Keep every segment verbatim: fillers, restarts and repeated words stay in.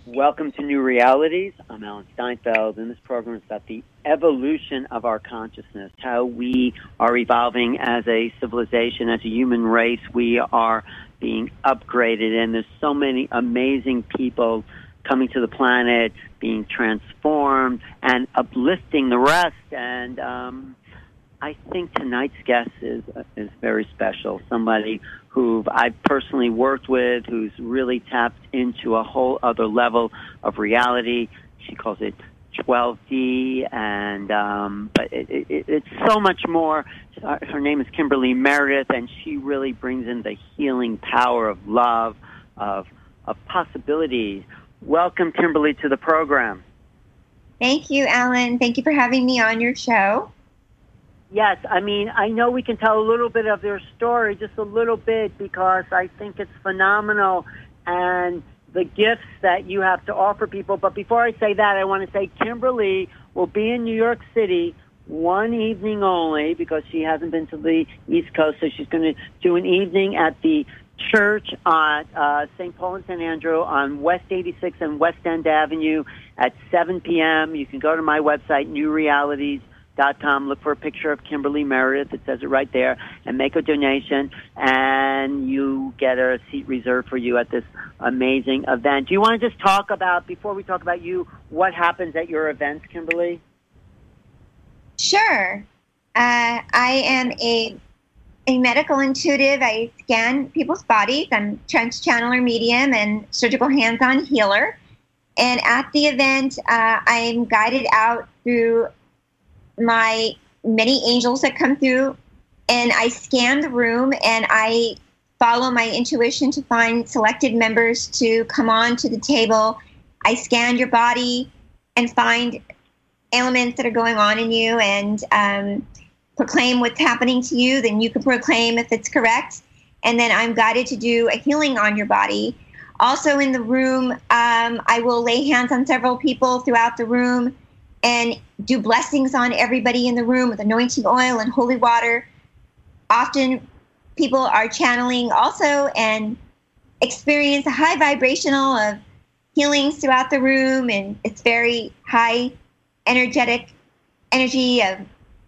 Welcome to New Realities. I'm Alan Steinfeld, and this program is about the evolution of our consciousness, how we are evolving as a civilization, as a human race. We are being upgraded, and there's so many amazing people coming to the planet, being transformed, and uplifting the rest. And um, I think tonight's guest is is very special, somebody who I've personally worked with, who's really tapped into a whole other level of reality. She calls it twelve D, and um, but it, it, it's so much more. Her name is Kimberly Meredith, and she really brings in the healing power of love, of of possibilities. Welcome, Kimberly, to the program. Thank you, Alan. Thank you for having me on your show. Yes, I mean, I know we can tell a little bit of their story, just a little bit, because I think it's phenomenal and the gifts that you have to offer people. But before I say that, I want to say Kimberly will be in New York City one evening only because she hasn't been to the East Coast, so she's going to do an evening at the church at uh, Saint Paul and Saint Andrew on West eighty-sixth and West End Avenue at seven p.m. You can go to my website, new realities dot com, look for a picture of Kimberly Meredith, it says it right there, and make a donation, and you get a seat reserved for you at this amazing event. Do you want to just talk about, before we talk about you, what happens at your events, Kimberly? Sure. Uh, I am a a medical intuitive. I scan people's bodies. I'm trance channeler medium and surgical hands-on healer. And at the event, uh, I'm guided out through my many angels that come through, and I scan the room and I follow my intuition to find selected members to come on to the table. I scan your body and find elements that are going on in you and um, proclaim what's happening to you. Then you can proclaim if it's correct. And then I'm guided to do a healing on your body. Also in the room, um, I will lay hands on several people throughout the room and do blessings on everybody in the room with anointing oil and holy water. Often people are channeling also and experience a high vibrational of healings throughout the room, and it's very high energetic energy of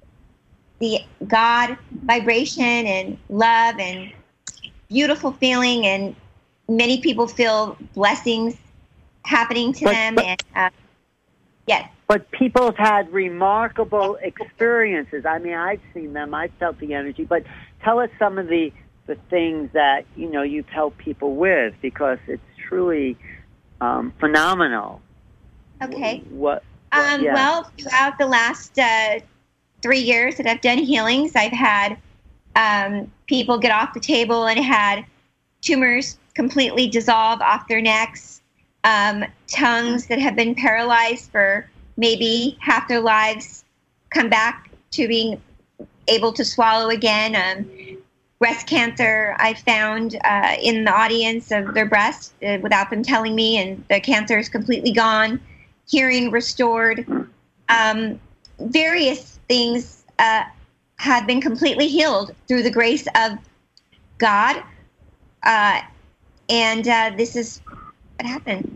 the God vibration and love and beautiful feeling, and many people feel blessings happening to but, them. But, and uh, yes. But people have had remarkable experiences. I mean, I've seen them. I've felt the energy. But tell us some of the, the things that, you know, you've helped people with, because it's truly um, phenomenal. Okay. What? what um, yeah. Well, throughout the last uh, three years that I've done healings, I've had um, people get off the table and had tumors completely dissolve off their necks, um, tongues that have been paralyzed for maybe half their lives come back to being able to swallow again. Um, breast cancer I found uh, in the audience of their breast uh, without them telling me, and the cancer is completely gone. Hearing restored. Um, various things uh, have been completely healed through the grace of God. Uh, and uh, this is what happened.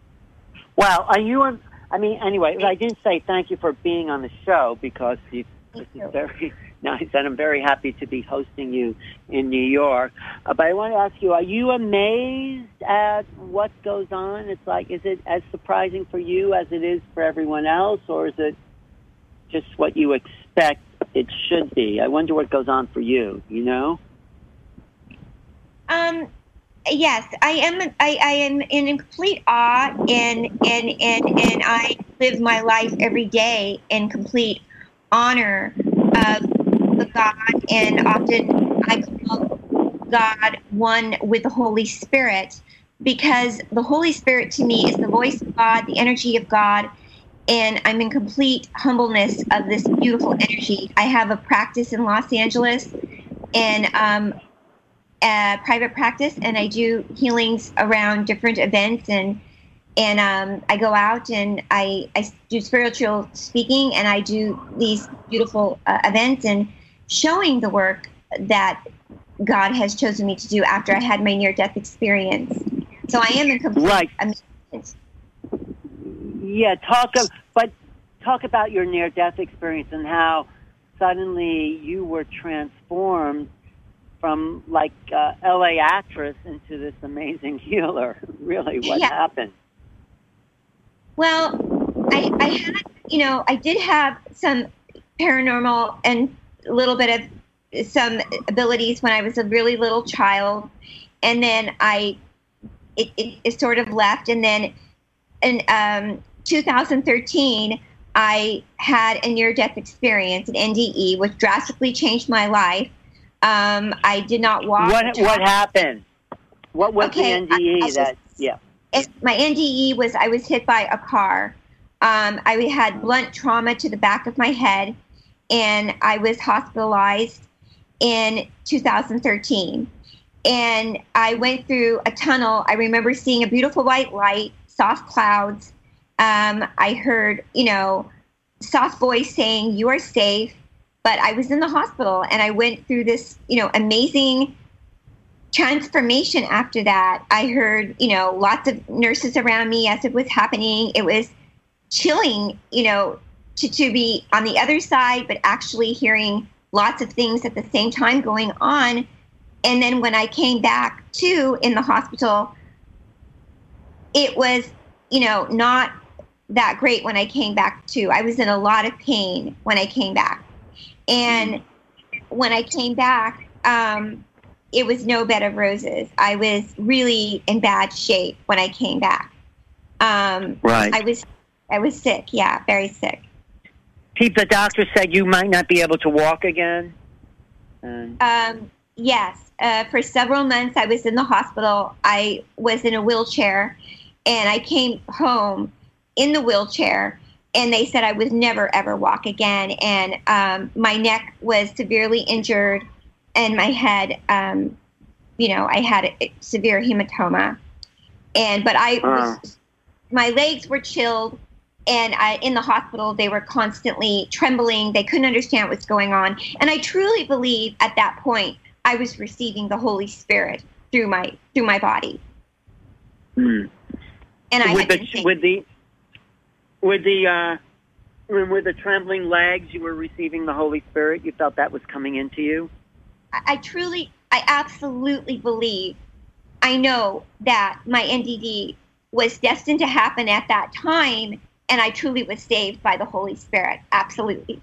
Well, are you on? I mean, anyway, I didn't say thank you for being on the show, because you, this is very nice, and I'm very happy to be hosting you in New York. Uh, but I want to ask you, are you amazed at what goes on? It's like, is it as surprising for you as it is for everyone else, or is it just what you expect it should be? I wonder what goes on for you, you know? Um. Yes, I am. I, I am in complete awe, and and and and I live my life every day in complete honor of the God, and often I call God one with the Holy Spirit, because the Holy Spirit to me is the voice of God, the energy of God, and I'm in complete humbleness of this beautiful energy. I have a practice in Los Angeles, and um. Uh, private practice, and I do healings around different events, and and um, I go out and I, I do spiritual speaking, and I do these beautiful uh, events and showing the work that God has chosen me to do after I had my near-death experience. So I am in complete right. amazement. Yeah, talk of, but talk about your near-death experience and how suddenly you were transformed from like uh, L A actress into this amazing healer. Really, what Yeah. happened? Well, I, I had, you know, I did have some paranormal and a little bit of some abilities when I was a really little child. And then I, it, it, it sort of left. And then in um, two thousand thirteen, I had a near-death experience, an N D E, which drastically changed my life. Um, I did not walk. What What happened? What was okay, the N D E I, I that? was, Yeah. It, my N D E was I was hit by a car. Um, I had blunt trauma to the back of my head, and I was hospitalized in two thousand thirteen. And I went through a tunnel. I remember seeing a beautiful white light, soft clouds. Um, I heard, you know, soft voice saying, "You are safe." But I was in the hospital, and I went through this, you know, amazing transformation after that. I heard, you know, lots of nurses around me as it was happening. It was chilling, you know, to, to be on the other side, but actually hearing lots of things at the same time going on. And then when I came back to in the hospital, it was, you know, not that great when I came back to. I was in a lot of pain when I came back. And when I came back, um, it was no bed of roses. I was really in bad shape when I came back. Um, right. I was, I was sick. Yeah, very sick. Pete, the doctor said you might not be able to walk again. And... Um, yes. Uh, for several months, I was in the hospital. I was in a wheelchair, and I came home in the wheelchair. And they said I would never, ever walk again. And um, my neck was severely injured, and my head, um, you know, I had a, a severe hematoma. And but I, uh. was, my legs were chilled, and I, in the hospital they were constantly trembling. They couldn't understand what's going on. And I truly believe at that point I was receiving the Holy Spirit through my through my body. Mm. And I with had the been with the. With the uh, with the trembling legs, you were receiving the Holy Spirit. You felt that was coming into you. I, I truly, I absolutely believe. I know that my N D D was destined to happen at that time, and I truly was saved by the Holy Spirit. Absolutely.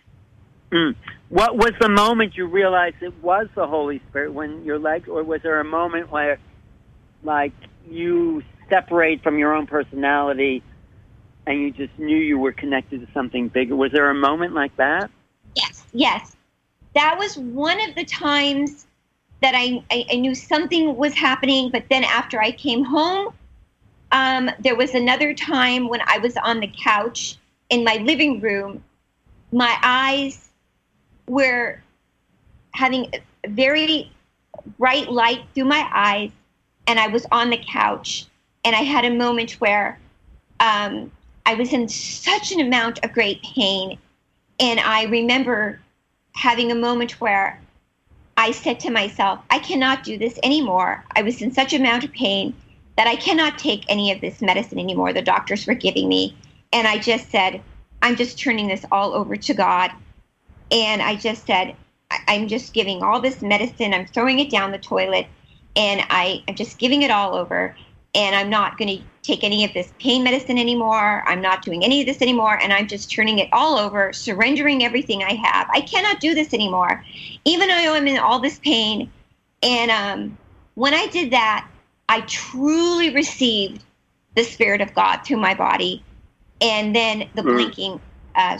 Mm. What was the moment you realized it was the Holy Spirit? When your legs, or was there a moment where, like, you separate from your own personality? And you just knew you were connected to something bigger. Was there a moment like that? Yes, yes. That was one of the times that I, I, I knew something was happening. But then after I came home, um, there was another time when I was on the couch in my living room. My eyes were having a very bright light through my eyes. And I was on the couch. And I had a moment where... Um, I was in such an amount of great pain. And I remember having a moment where I said to myself, I cannot do this anymore. I was in such an amount of pain that I cannot take any of this medicine anymore the doctors were giving me. And I just said, I'm just turning this all over to God. And I just said, I'm just giving all this medicine. I'm throwing it down the toilet. And I am just giving it all over. And I'm not going to take any of this pain medicine anymore. I'm not doing any of this anymore. And I'm just turning it all over, surrendering everything I have. I cannot do this anymore, even though I'm in all this pain. And um, when I did that, I truly received the Spirit of God through my body. And then the blinking, uh,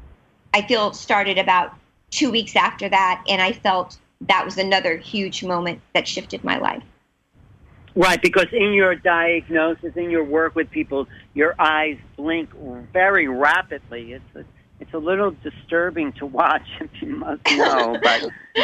I feel, started about two weeks after that. And I felt that was another huge moment that shifted my life. Right, because in your diagnosis, in your work with people, your eyes blink very rapidly. It's a, it's a little disturbing to watch, if you must know, but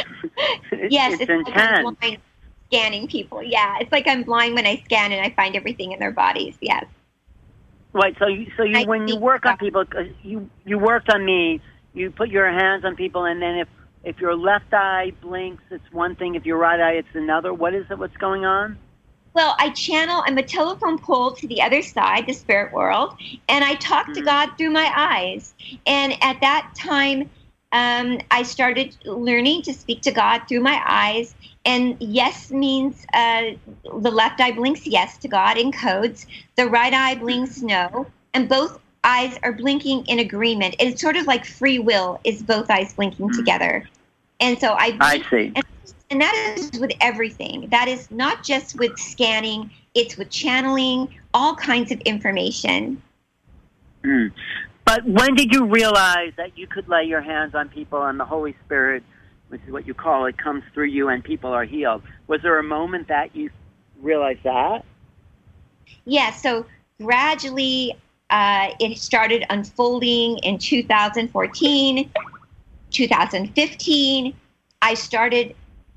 it, yes, it's, it's intense. Like I'm blind scanning people. Yeah, it's like I'm blind when I scan and I find everything in their bodies. Yes. Right. So, you, so you, I when you work on people, you you worked on me. You put your hands on people, and then if if your left eye blinks, it's one thing. If your right eye, it's another. What is it? What's going on? Well, I channel, I'm a telephone pole to the other side, the spirit world, and I talk mm. to God through my eyes. And at that time, um, I started learning to speak to God through my eyes. And yes means uh, the left eye blinks yes to God in codes. The right eye blinks no. And both eyes are blinking in agreement. It's sort of like free will is both eyes blinking mm. together. And so I I see. And, and that is with everything. That is not just with scanning. It's with channeling, all kinds of information. Mm. But when did you realize that you could lay your hands on people and the Holy Spirit, which is what you call it, comes through you and people are healed? Was there a moment that you realized that? Yeah, so gradually uh, it started unfolding in two thousand fourteen, two thousand fifteen. I started,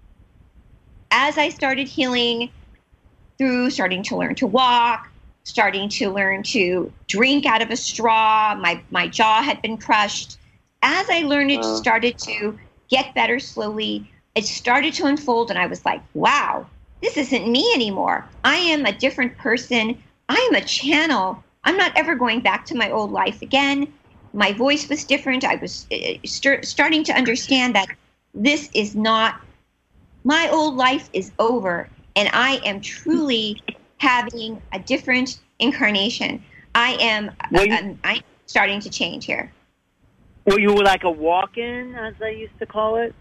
as I started healing through starting to learn to walk, starting to learn to drink out of a straw, my, my jaw had been crushed. As I learned it uh. started to get better slowly, it started to unfold, and I was like, wow, this isn't me anymore. I am a different person. I am a channel. I'm not ever going back to my old life again. My voice was different. I was uh, st- starting to understand that this is not, my old life is over, and I am truly having a different incarnation. I am well, you, I'm, I'm starting to change here. Were you like a walk-in, as I used to call it?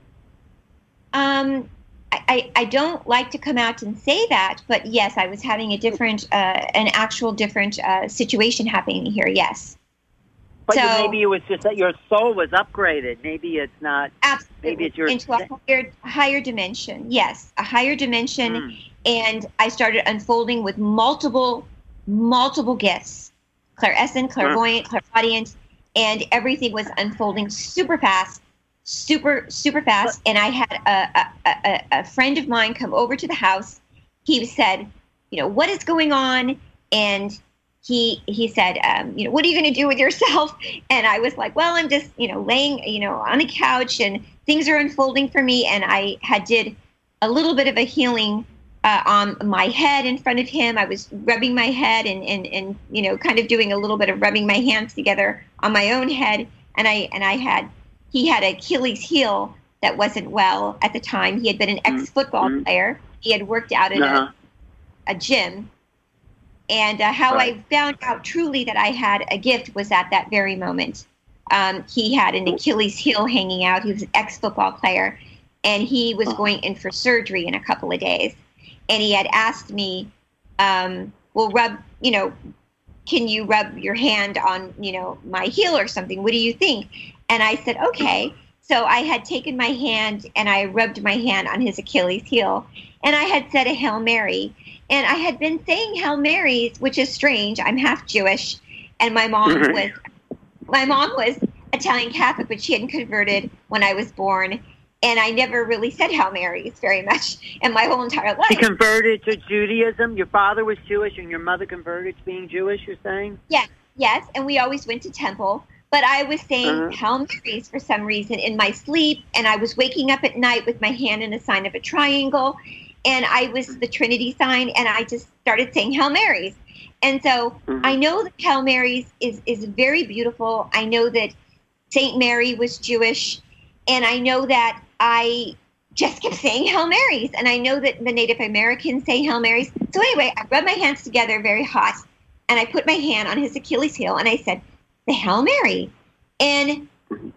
Um, I, I, I don't like to come out and say that, but yes, I was having a different, uh, an actual different uh, situation happening here, yes. But so, maybe it was just that your soul was upgraded. Maybe it's not. Absolutely. Maybe it's your into a higher, higher dimension. Yes, a higher dimension. Mm. And I started unfolding with multiple, multiple gifts: clairescent, clairvoyant, mm. clairaudient, and everything was unfolding super fast, super, super fast. And I had a, a, a, a friend of mine come over to the house. He said, "You know, what is going on?" And He he said, um, you know, what are you going to do with yourself? And I was like, well, I'm just, you know, laying, you know, on a couch, and things are unfolding for me. And I had did a little bit of a healing uh, on my head in front of him. I was rubbing my head and, and, and, you know, kind of doing a little bit of rubbing my hands together on my own head. And I and I had, he had Achilles heel that wasn't well at the time. He had been an ex-football mm-hmm. player. He had worked out in uh-huh. a, a gym. And uh, how right. I found out truly that I had a gift was at that very moment. Um, he had an Achilles heel hanging out. He was an ex-football player, and he was going in for surgery in a couple of days. And he had asked me, um, well, rub, you know, can you rub your hand on, you know, my heel or something? What do you think? And I said, okay. So I had taken my hand and I rubbed my hand on his Achilles heel, and I had said a Hail Mary. And I had been saying Hail Marys, which is strange. I'm half Jewish, and my mom was my mom was Italian Catholic, but she hadn't converted when I was born. And I never really said Hail Marys very much in my whole entire life. She converted to Judaism. Your father was Jewish, and your mother converted to being Jewish, you're saying? Yes, yes. And we always went to temple. But I was saying uh-huh. Hail Marys for some reason in my sleep, and I was waking up at night with my hand in a sign of a triangle. And I was the Trinity sign, and I just started saying Hail Marys. And so mm-hmm. I know that Hail Marys is, is very beautiful. I know that Saint Mary was Jewish, and I know that I just kept saying Hail Marys. And I know that the Native Americans say Hail Marys. So anyway, I rubbed my hands together very hot, and I put my hand on his Achilles heel, and I said, the Hail Mary. And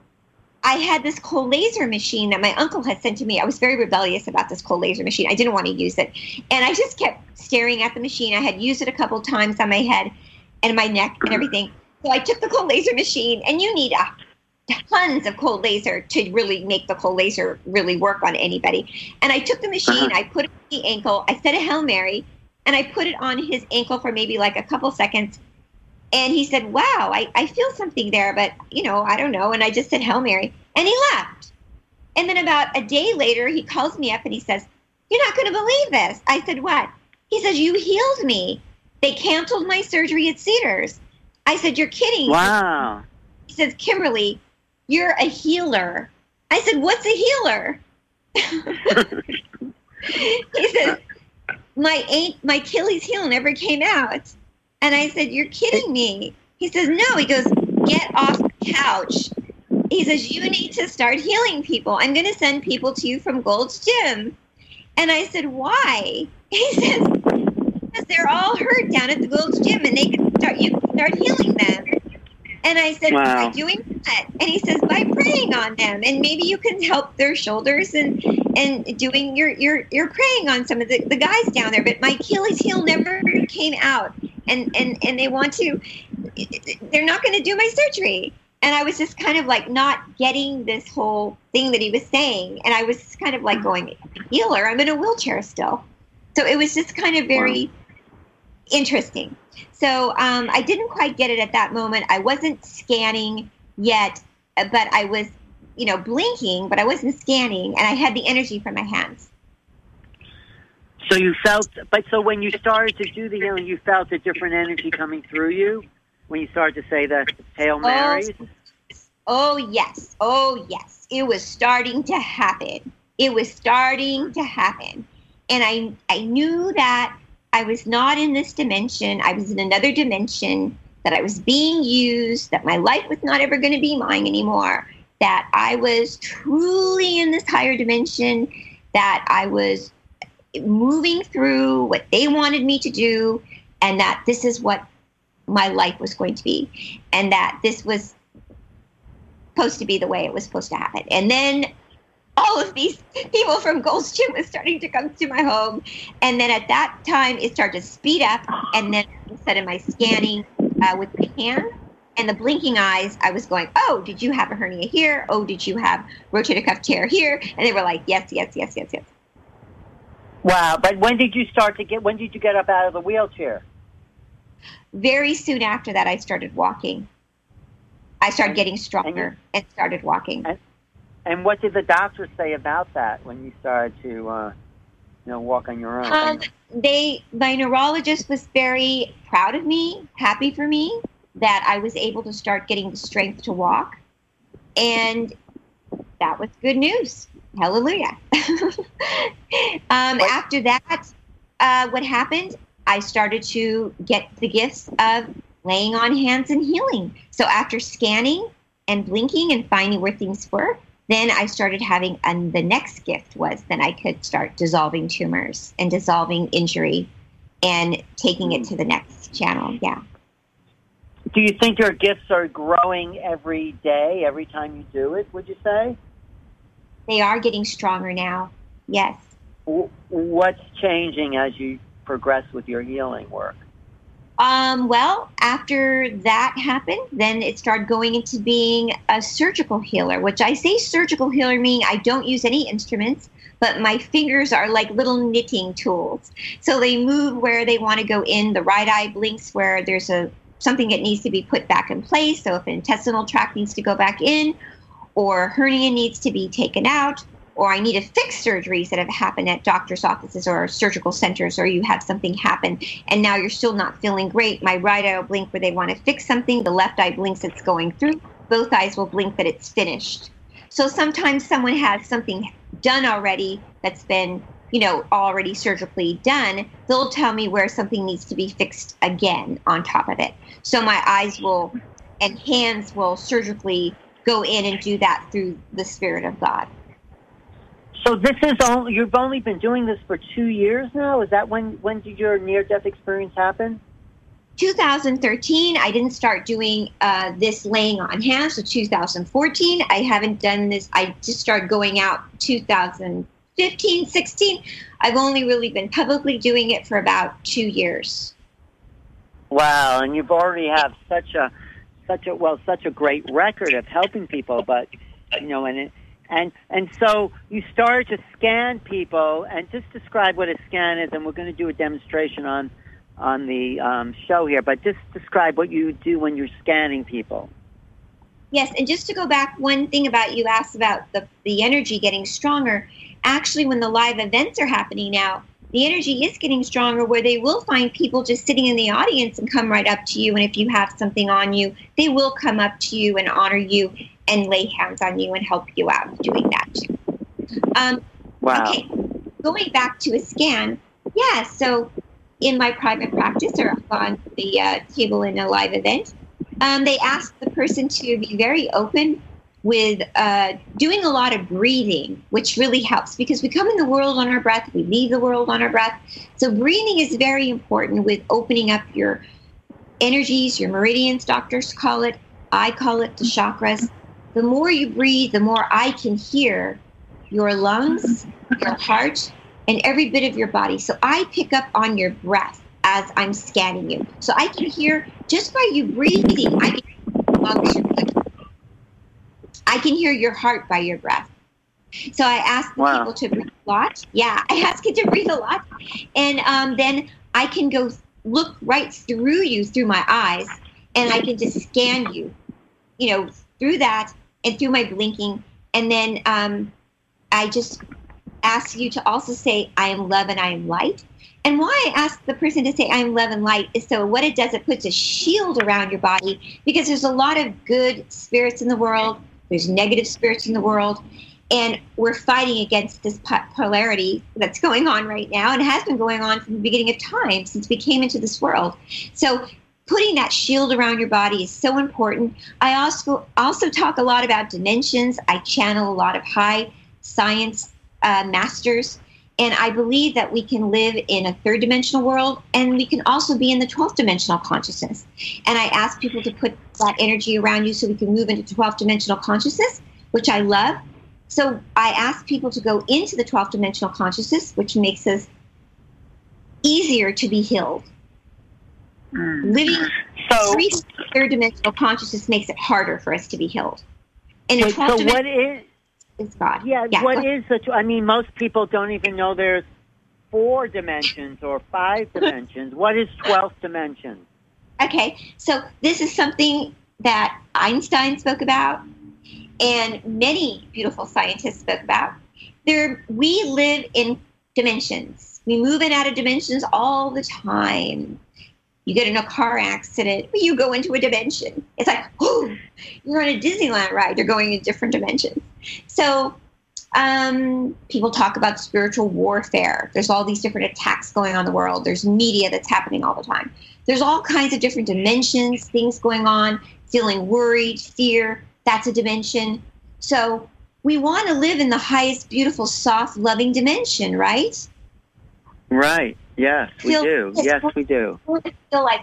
I had this cold laser machine that my uncle had sent to me. I was very rebellious about this cold laser machine. I didn't want to use it. And I just kept staring at the machine. I had used it a couple of times on my head and my neck and everything. So I took the cold laser machine, and you need a, tons of cold laser to really make the cold laser really work on anybody. And I took the machine, I put it on the ankle, I said a Hail Mary, and I put it on his ankle for maybe like a couple seconds. And he said, wow, I, I feel something there, but, you know, I don't know. And I just said Hail Mary, and he left. And then about a day later, he calls me up and he says, you're not going to believe this. I said, what? He says, you healed me. They canceled my surgery at Cedars. I said, you're kidding. Wow. He says, Kimberly, you're a healer. I said, what's a healer? He says, my ain't my Achilles heel never came out. And I said, you're kidding me. He says, no. He goes, get off the couch. He says, you need to start healing people. I'm going to send people to you from Gold's Gym. And I said, why? He says, because they're all hurt down at the Gold's Gym, and they can start, you can start healing them. And I said, wow. by doing what? And he says, by praying on them. And maybe you can help their shoulders and, and doing your, your, your praying on some of the, the guys down there. But my Achilles heel never came out. And, and, and they want to, they're not going to do my surgery. And I was just kind of like not getting this whole thing that he was saying. And I was kind of like going, healer, I'm in a wheelchair still. So it was just kind of very wow. interesting. So um, I didn't quite get it at that moment. I wasn't scanning yet, but I was, you know, blinking, but I wasn't scanning. And I had the energy from my hands. So you felt, but so when you started to do the healing, you felt a different energy coming through you? When you started to say the Hail Marys? Oh, oh, yes. Oh, yes. It was starting to happen. It was starting to happen. And I, I knew that I was not in this dimension. I was in another dimension, that I was being used, that my life was not ever going to be mine anymore, that I was truly in this higher dimension, that I was moving through what they wanted me to do, and that this is what my life was going to be, and that this was supposed to be the way it was supposed to happen. And then all of these people from Gold's Gym was starting to come to my home. And then at that time, it started to speed up. And then instead of my scanning uh, with my hand and the blinking eyes, I was going, oh, did you have a hernia here? Oh, did you have rotator cuff tear here? And they were like, yes, yes, yes, yes, yes. Wow. But when did you start to get, when did you get up out of the wheelchair? Very soon after that, I started walking. I started getting stronger and, you, and started walking. And, and what did the doctors say about that when you started to, uh, you know, walk on your own? Um, they, my neurologist was very proud of me, happy for me that I was able to start getting the strength to walk, and that was good news. Hallelujah. um, after that, uh, what happened? I started to get the gifts of laying on hands and healing. So after scanning and blinking and finding where things were, then I started having, and the next gift was then I could start dissolving tumors and dissolving injury and taking it to the next channel. Yeah. Do you think your gifts are growing every day, every time you do it, would you say? They are getting stronger now. Yes. What's changing as you progress with your healing work? Um, well, after that happened, then it started going into being a surgical healer, which I say surgical healer meaning I don't use any instruments, but my fingers are like little knitting tools. So they move where they want to go in. The right eye blinks where there's a something that needs to be put back in place. So if an intestinal tract needs to go back in, or hernia needs to be taken out, or I need to fix surgeries that have happened at doctor's offices or surgical centers, or you have something happen and now you're still not feeling great. My right eye will blink where they want to fix something. The left eye blinks it's going through. Both eyes will blink that it's finished. So sometimes someone has something done already that's been, you know, already surgically done. They'll tell me where something needs to be fixed again on top of it. So my eyes will and hands will surgically go in and do that through the Spirit of God. So this is only, you've only been doing this for two years now? Is that when, when did your near-death experience happen? two thousand thirteen, I didn't start doing uh, this laying on hands. So two thousand fourteen, I haven't done this. I just started going out two thousand fifteen, sixteen. I've only really been publicly doing it for about two years. Wow, and you've already have such a, such a, well, such a great record of helping people, but, you know, and it, And and so you started to scan people, and just describe what a scan is, and we're going to do a demonstration on on the um, show here, but just describe what you do when you're scanning people. Yes, and just to go back, one thing about you asked about the, the energy getting stronger. Actually, when the live events are happening now, the energy is getting stronger where they will find people just sitting in the audience and come right up to you, and if you have something on you, they will come up to you and honor you and lay hands on you and help you out doing that too. Um, wow. Okay, going back to a scan, Yeah, so in my private practice or on the uh, table in a live event, um, they ask the person to be very open with uh, doing a lot of breathing, which really helps because we come in the world on our breath, we leave the world on our breath. So breathing is very important with opening up your energies, your meridians, doctors call it. I call it the chakras. The more you breathe, the more I can hear your lungs, your heart, and every bit of your body. So I pick up on your breath as I'm scanning you. So I can hear, just by you breathing, I can hear your lungs, your breath. I can hear your heart by your breath. So I ask the Wow. people to breathe a lot. Yeah, I ask you to breathe a lot. And um, then I can go look right through you, through my eyes, and I can just scan you, you know, through that and through my blinking. And then um, I just ask you to also say, I am love and I am light. And why I ask the person to say I am love and light is so what it does, it puts a shield around your body because there's a lot of good spirits in the world. There's negative spirits in the world. And we're fighting against this polarity that's going on right now and has been going on from the beginning of time since we came into this world. So putting that shield around your body is so important. I also also talk a lot about dimensions. I channel a lot of high science uh, masters. And I believe that we can live in a third dimensional world and we can also be in the twelfth dimensional consciousness. And I ask people to put that energy around you so we can move into twelfth dimensional consciousness, which I love. So I ask people to go into the twelfth dimensional consciousness, which makes us easier to be healed. Mm. Living so, three third dimensional consciousness makes it harder for us to be healed. And wait, so what is is God? Yeah, yeah what is the? I mean, most people don't even know there's four dimensions or five dimensions. What is twelfth dimension? Okay, so this is something that Einstein spoke about, and many beautiful scientists spoke about. There, we live in dimensions. We move in and out of dimensions all the time. You get in a car accident, you go into a dimension. It's like, oh, you're on a Disneyland ride. You're going in different dimensions. So um, people talk about spiritual warfare. There's all these different attacks going on in the world. There's media that's happening all the time. There's all kinds of different dimensions, things going on, feeling worried, fear. That's a dimension. So we want to live in the highest, beautiful, soft, loving dimension, right? Right. Yes, we feel, do. Yes, we do. We want to feel like,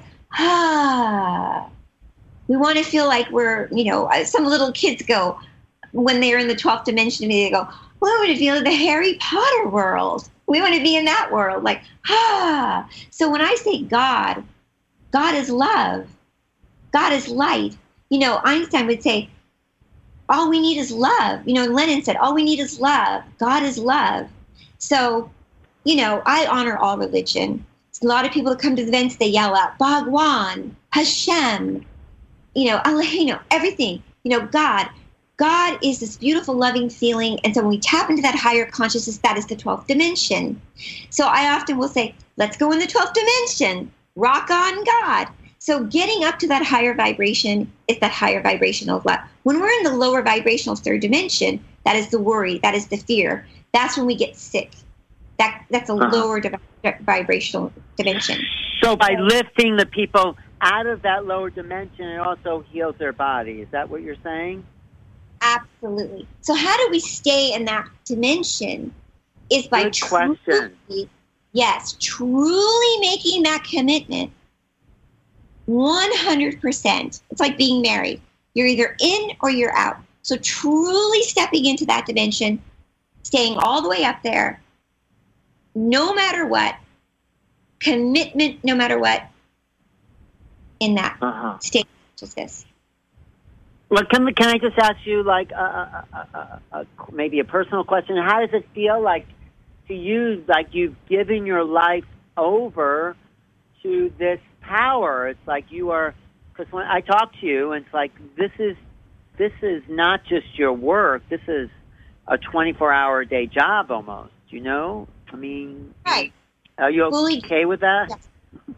ah. We want to feel like we're, you know, some little kids go, when they're in the twelfth dimension, they go, well, I want to feel the Harry Potter world. We want to be in that world, like, ah. So when I say God, God is love. God is light. You know, Einstein would say, all we need is love. You know, Lenin said, all we need is love. God is love. So, you know, I honor all religion. A lot of people that come to the events, they yell out, Bhagwan, Hashem, you know, Allah, you know, everything, you know, God. God is this beautiful, loving feeling. And so when we tap into that higher consciousness, that is the twelfth dimension. So I often will say, let's go in the twelfth dimension. Rock on, God. So getting up to that higher vibration is that higher vibrational love. When we're in the lower vibrational third dimension, that is the worry, that is the fear. That's when we get sick. That That's a uh-huh. lower di- vibrational dimension. So by lifting the people out of that lower dimension, it also heals their body. Is that what you're saying? Absolutely. So how do we stay in that dimension? Is by Good truly, question. yes, truly making that commitment. one hundred percent. It's like being married. You're either in or you're out. So truly stepping into that dimension, staying all the way up there, no matter what, commitment no matter what, in that uh-huh. state of consciousness. Well, can, can I just ask you, like, uh, uh, uh, uh, maybe a personal question? How does it feel like to you, like you've given your life over to this power? It's like you are, because when I talk to you, it's like this is this is not just your work. This is a twenty-four hour a day job almost, you know? I mean, right. Are you Fully, okay with that? Yes.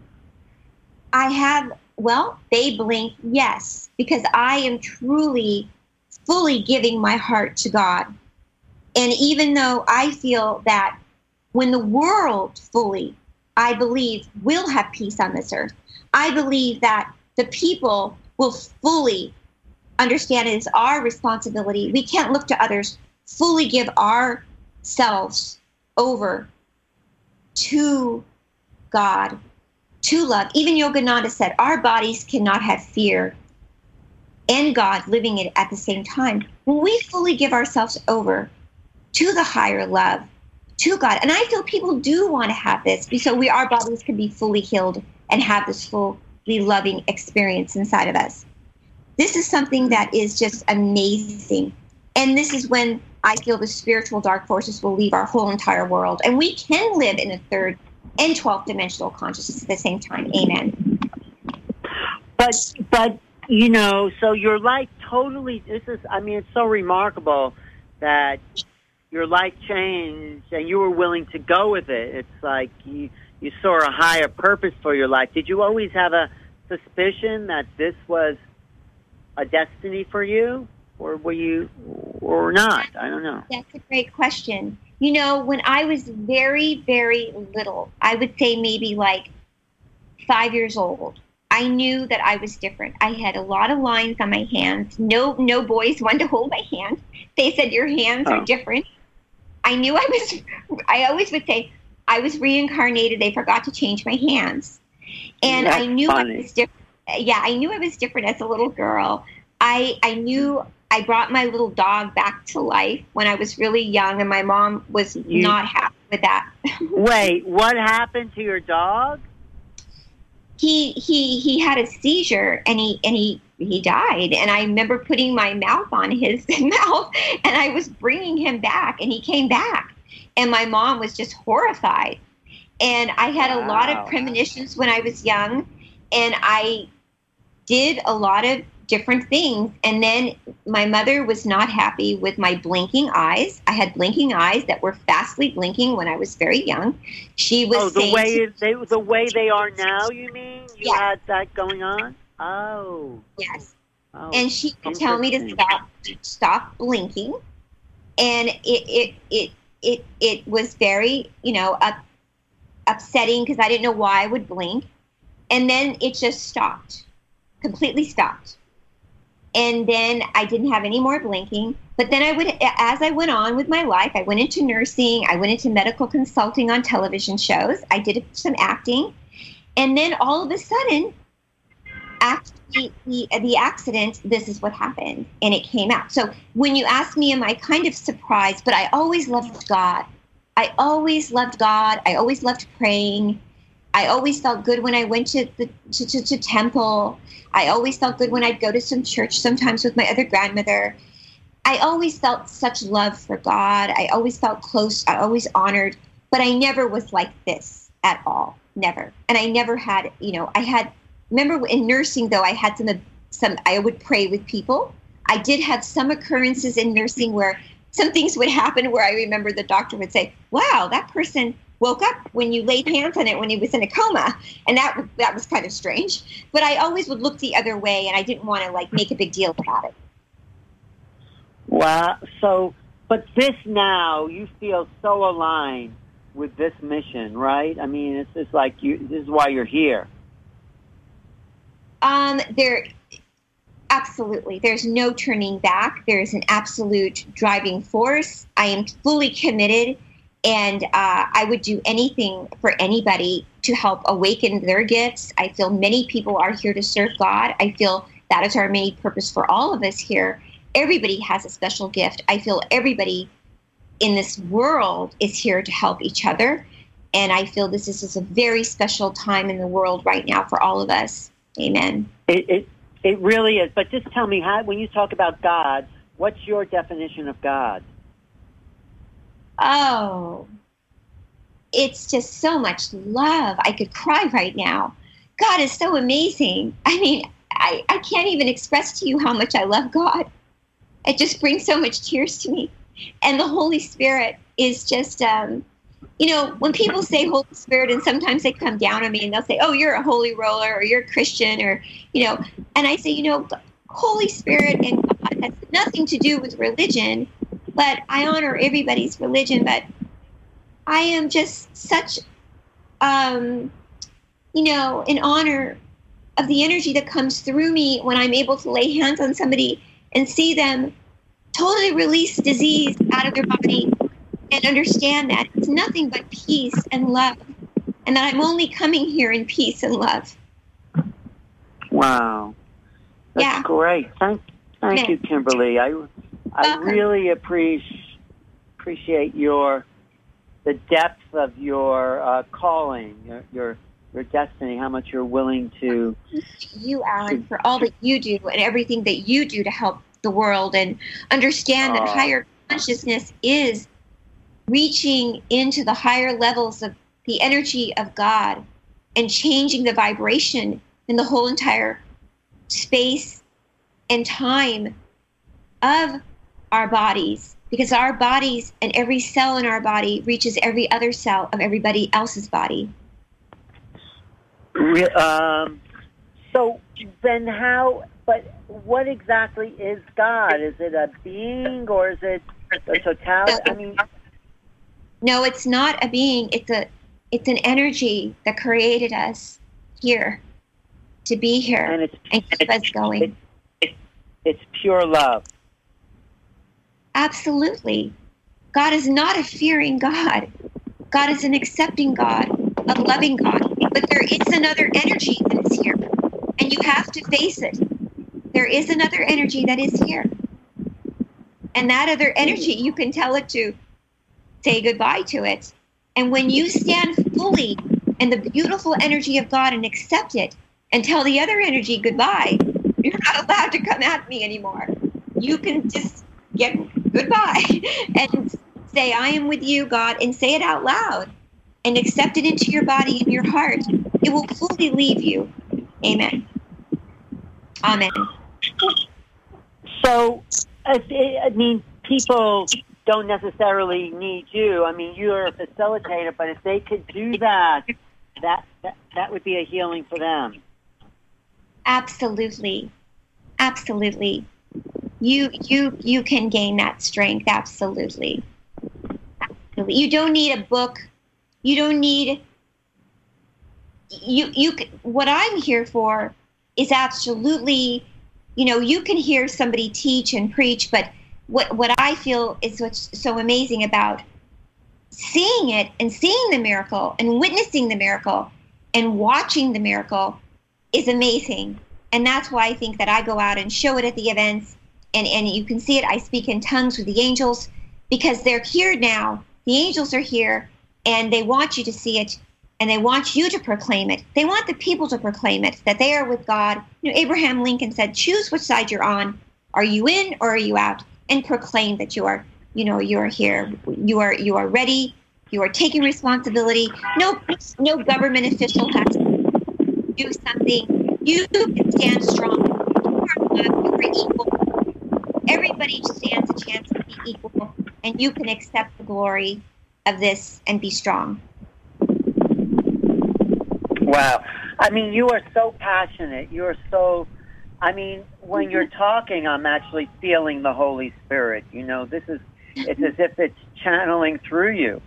I have, well, they blink, yes, because I am truly, fully giving my heart to God. And even though I feel that when the world fully I believe, will have peace on this earth. I believe that the people will fully understand it is our responsibility. We can't look to others, fully give ourselves over to God, to love. Even Yogananda said, our bodies cannot have fear and God living it at the same time. When we fully give ourselves over to the higher love, to God, and I feel people do want to have this, so we our bodies can be fully healed and have this fully loving experience inside of us. This is something that is just amazing. And this is when I feel the spiritual dark forces will leave our whole entire world. And we can live in a third and twelfth dimensional consciousness at the same time. Amen. But, but you know, so your life totally, this is, I mean, it's so remarkable that your life changed and you were willing to go with it. It's like you, you saw a higher purpose for your life. Did you always have a suspicion that this was a destiny for you, or were you, or not? I don't know. That's a great question. You know, when I was very, very little, I would say maybe like five years old, I knew that I was different. I had a lot of lines on my hands. No, no boys wanted to hold my hand. They said, your hands oh. are different. I knew I was, I always would say, I was reincarnated. They forgot to change my hands. And That's I knew funny. I was different. Yeah, I knew I was different as a little girl. I I knew I brought my little dog back to life when I was really young, and my mom was you, not happy with that. Wait, what happened to your dog? He he he had a seizure, and he and he he died. And I remember putting my mouth on his mouth, and I was bringing him back, and he came back. And my mom was just horrified. And I had wow. a lot of premonitions when I was young, and I did a lot of different things. And then my mother was not happy with my blinking eyes. I had blinking eyes that were fastly blinking when I was very young. She was oh, the saying way to, they the way they are now. You mean you yeah. had that going on? Oh, yes. Oh, and she would tell me to stop stop blinking, and it it it it it was very you know up, upsetting because I didn't know why I would blink, and then it just stopped. Completely stopped. And then I didn't have any more blinking. But then I would, as I went on with my life, I went into nursing. I went into medical consulting on television shows. I did some acting. And then all of a sudden, after the, the, the accident, this is what happened. And it came out. So when you ask me, am I kind of surprised? But I always loved God. I always loved God. I always loved praying. I always felt good when I went to the to, to, to temple. I always felt good when I'd go to some church, sometimes with my other grandmother. I always felt such love for God. I always felt close. I always honored. But I never was like this at all. Never. And I never had, you know, I had, remember in nursing, though, I had some, some I would pray with people. I did have some occurrences in nursing where some things would happen where I remember the doctor would say, wow, that person woke up when you laid hands on it when he was in a coma. And that that was kind of strange. But I always would look the other way, and I didn't want to, like, make a big deal about it. Wow. So, but this now, you feel so aligned with this mission, right? I mean, it's just like, you. This is why you're here. Um, there, absolutely. There's no turning back. There's an absolute driving force. I am fully committed. And uh, I would do anything for anybody to help awaken their gifts. I feel many people are here to serve God. I feel that is our main purpose for all of us here. Everybody has a special gift. I feel everybody in this world is here to help each other. And I feel this is a very special time in the world right now for all of us. Amen. It it, it really is. But just tell me, how, when you talk about God, what's your definition of God? Oh, it's just so much love. I could cry right now. God is so amazing. I mean, I, I can't even express to you how much I love God. It just brings so much tears to me. And the Holy Spirit is just, um, you know, when people say Holy Spirit, and sometimes they come down on me and they'll say, oh, you're a holy roller, or you're a Christian, or, you know, and I say, you know, Holy Spirit and God has nothing to do with religion. But I honor everybody's religion, but I am just such um, you know, in honor of the energy that comes through me when I'm able to lay hands on somebody and see them totally release disease out of their body and understand that it's nothing but peace and love, and that I'm only coming here in peace and love. Wow. That's yeah. great. Thank, thank yeah. you, Kimberly. I, I Welcome. really appreciate appreciate your the depth of your uh, calling, your, your your destiny, how much you're willing to. You, Alan, for all that you do and everything that you do to help the world, and understand that uh, higher consciousness is reaching into the higher levels of the energy of God and changing the vibration in the whole entire space and time of our bodies, because our bodies and every cell in our body reaches every other cell of everybody else's body. Um, so then how, but what exactly is God? Is it a being, or is it a totality? I mean... No, it's not a being. It's a, it's an energy that created us here to be here and, it's, and keep us going. It, it, it's pure love. Absolutely. God is not a fearing God. God is an accepting God, a loving God. But there is another energy that is here, and you have to face it. There is another energy that is here. And that other energy, you can tell it to say goodbye to it. And when you stand fully in the beautiful energy of God and accept it and tell the other energy goodbye, you're not allowed to come at me anymore. You can just get goodbye and say, I am with you, God, and say it out loud and accept it into your body and your heart. It will fully leave you. Amen. Amen. So, I mean, people don't necessarily need you. I mean, you're a facilitator, but if they could do that, that that, that would be a healing for them. Absolutely. Absolutely. You you you can gain that strength. Absolutely. Absolutely. You don't need a book. You don't need you you what I'm here for is absolutely, you know, you can hear somebody teach and preach, but what what I feel is what's so amazing about seeing it and seeing the miracle and witnessing the miracle and watching the miracle is amazing. And that's why I think that I go out and show it at the events, and, and you can see it. I speak in tongues with the angels because they're here now. The angels are here, and they want you to see it, and they want you to proclaim it. They want the people to proclaim it, that they are with God. You know, Abraham Lincoln said, choose which side you're on. Are you in or are you out? And proclaim that you are, you know, you are here. You are you are ready. You are taking responsibility. No, no government official has to do something. You can stand strong. You are loved. You are equal. Everybody stands a chance to be equal, and you can accept the glory of this and be strong. Wow. I mean, you are so passionate. You are so, I mean, when you're talking, I'm actually feeling the Holy Spirit. You know, this is, it's as if it's channeling through you.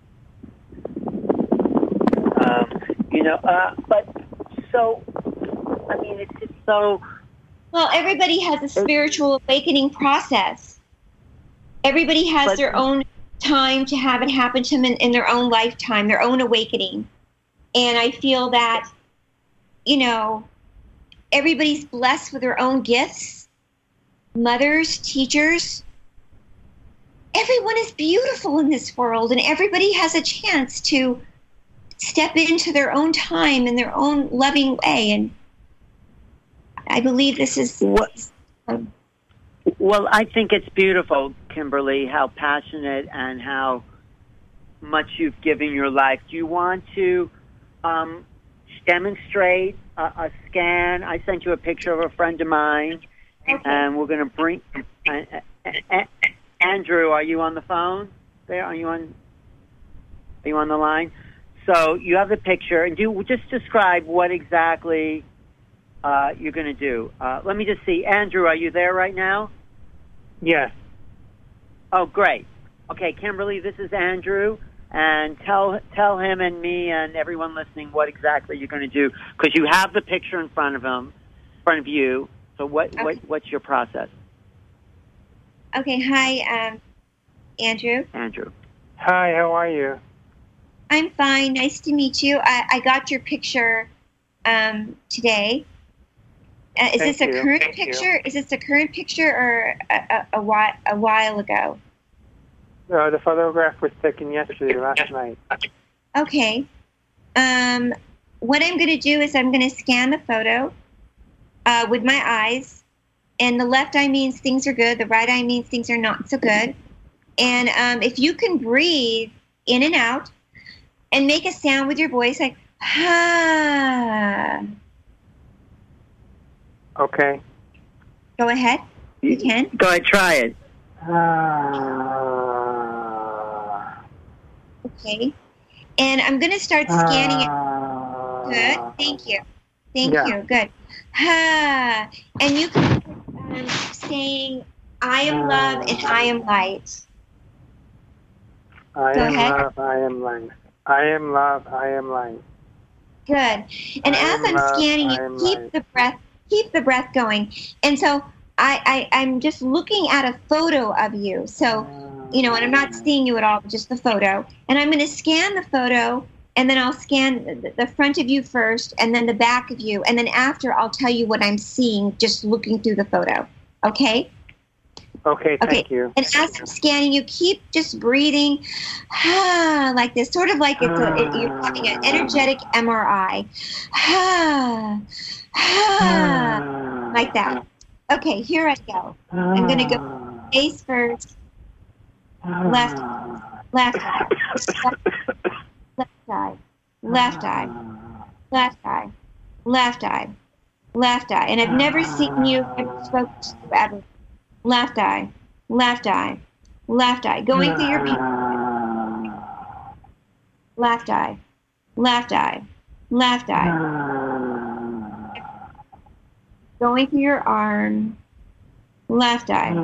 Um, you know, uh, but so, I mean, it's just so... Well, everybody has a spiritual awakening process. Everybody has but, their own time to have it happen to them in, in their own lifetime, their own awakening. And I feel that, you know, everybody's blessed with their own gifts. Mothers, teachers. Everyone is beautiful in this world, and everybody has a chance to step into their own time in their own loving way. And I believe this is... What? Um, well, I think it's beautiful, Kimberly, how passionate and how much you've given your life. Do you want to um, demonstrate a, a scan? I sent you a picture of a friend of mine, okay. And we're going to bring... Uh, uh, Andrew, are you on the phone? There, are you on? Are you on the line? So you have the picture, and do just describe what exactly uh, you're going to do. Uh, let me just see, Andrew, are you there right now? Yes. Oh, great. Okay, Kimberly, this is Andrew, and tell tell him and me and everyone listening what exactly you're going to do, because you have the picture in front of him, in front of you. So what, okay. what what's your process? Okay. Hi, um, Andrew. Andrew. Hi. How are you? I'm fine. Nice to meet you. I, I got your picture um, today. Uh, is Thank this a you. current Thank picture? you. Is this a current picture or a, a, a, while, a while ago? Uh, the photograph was taken yesterday, last night. Okay. Um, what I'm going to do is I'm going to scan the photo uh, with my eyes. And the left eye means things are good. The right eye means things are not so good. And um, if you can breathe in and out and make a sound with your voice like, ah. Okay. Go ahead. You can. Go ahead, try it. Ah. Okay. And I'm going to start scanning it. Ah. Good. Thank you. Thank Yeah. you. Good. Ah. And you can um, saying, I am love and I am light. I Go am ahead. love, I am light. I am love, I am light. Good. And I as am I'm love, scanning I it, am keep light. the breath, keep the breath going. And so I, I, I'm just looking at a photo of you. So, you know, and I'm not seeing you at all, just the photo. And I'm going to scan the photo, and then I'll scan the, the front of you first, and then the back of you. And then after, I'll tell you what I'm seeing just looking through the photo. Okay? Okay, thank Okay. you. And as I'm scanning, you keep just breathing ah, like this, sort of like it's a, it, you're having an energetic M R I. Ah, ah, like that. Okay, here I go. I'm going to go face first, left, left eye, left eye, left eye, left eye, left eye, left eye. And I've never seen you, never spoken to you ever. Left eye, left eye, left eye. Going through your pe- left eye, left eye, left eye. Going through your arm, left eye,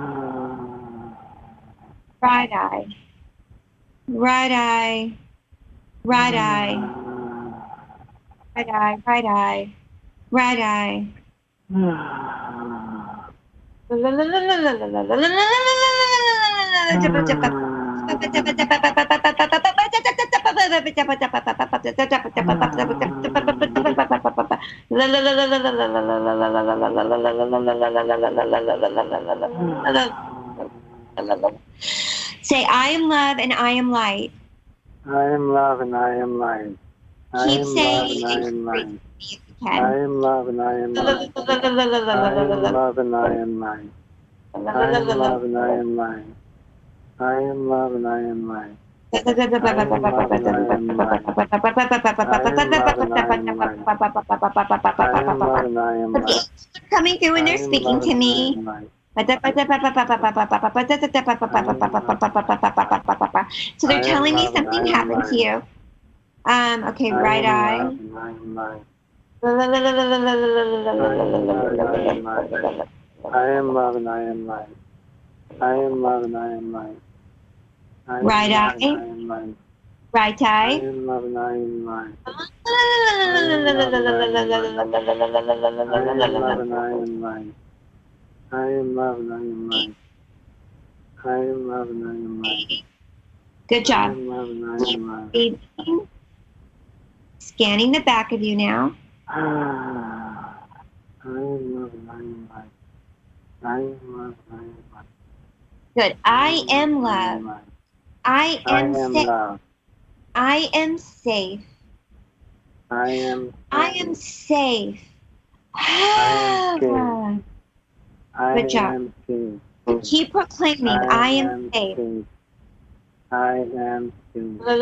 right eye, right eye, right eye, right eye, right eye, right eye. Say, I am love and I am light. I am love and I am light. I Keep am saying love and I it am light. if you I can. am love and I am light. I am love and I am light. I am love and I am light. I am love and I am light. I am love and I am light. I am love and I am light. Coming through and they're speaking to me. So they're telling me something happened to you. Um, okay, right eye. I am love and I am light. I am love and I am light. Right eye. Right I eye. am love and I am light. I am love and I am light. I am love and I am light. I am love and I am light. Good I job. am love and I am light. Breathing. Scanning the back of you now. I am love and I am light. I am love and I am light. Good. I am love. I I am am safe. love. I am safe. I am. I am safe. I am I Good job. am safe. Keep proclaiming, I am safe. I am safe. I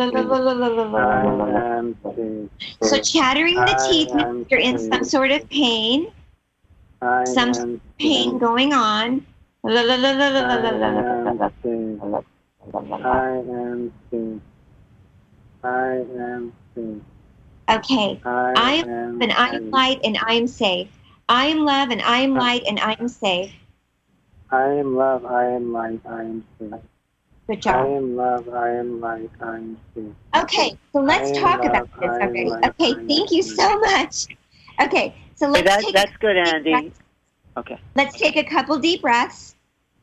am safe. So chattering the I teeth am means you're in safe. some sort of pain, I some am pain safe. going on. I am safe. I am safe. I am safe. Okay. I I am am and I am safe. light and I am safe. I am love and I am light and I am safe. I am love. I am light. I am safe. Good I job. am love, I am light, I am peace. Okay, so let's I am talk love, about this I am already. light, Okay, I am thank you peace. so much. Okay, so Hey, let's that, take that's a good, deep Andy. breath. Okay. Let's take a couple deep breaths.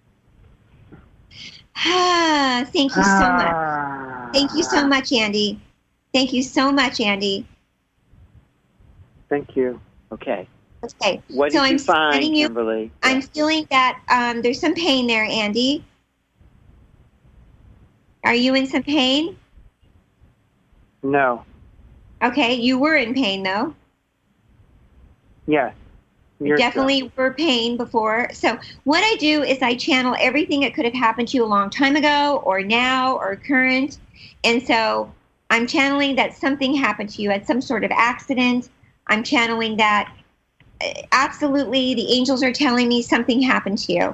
Ah, thank you so much. Thank you so much, Andy. Thank you so much, Andy. Thank you. Okay. Okay, What so did I'm you find, sending you. Kimberly? I'm feeling that um, there's some pain there, Andy. Are you in some pain? No. Okay, you were in pain though. Yes. You're Definitely done. were pain before. So what I do is I channel everything that could have happened to you a long time ago or now or current. And so I'm channeling that something happened to you at some sort of accident. I'm channeling that uh, absolutely the angels are telling me something happened to you.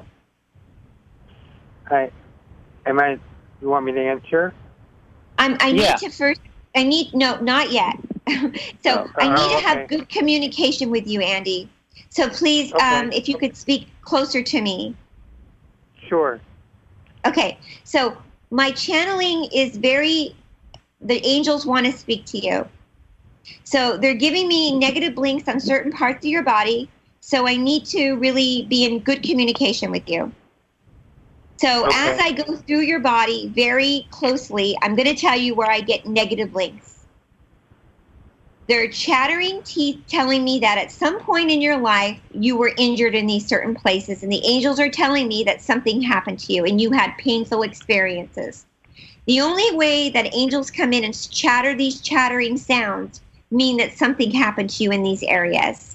I, am I, you want me to answer? I'm, I Yeah. need to first, I need, no, not yet. so Oh, I need oh, to have okay. good communication with you, Andy. So please, Okay. um, if you could speak closer to me. Sure. Okay, so my channeling is very, the angels want to speak to you. So they're giving me negative blinks on certain parts of your body. So I need to really be in good communication with you. So Okay. as I go through your body very closely, I'm going to tell you where I get negative blinks. They're chattering teeth telling me that at some point in your life, you were injured in these certain places. And the angels are telling me that something happened to you and you had painful experiences. The only way that angels come in and chatter these chattering sounds mean that something happened to you in these areas.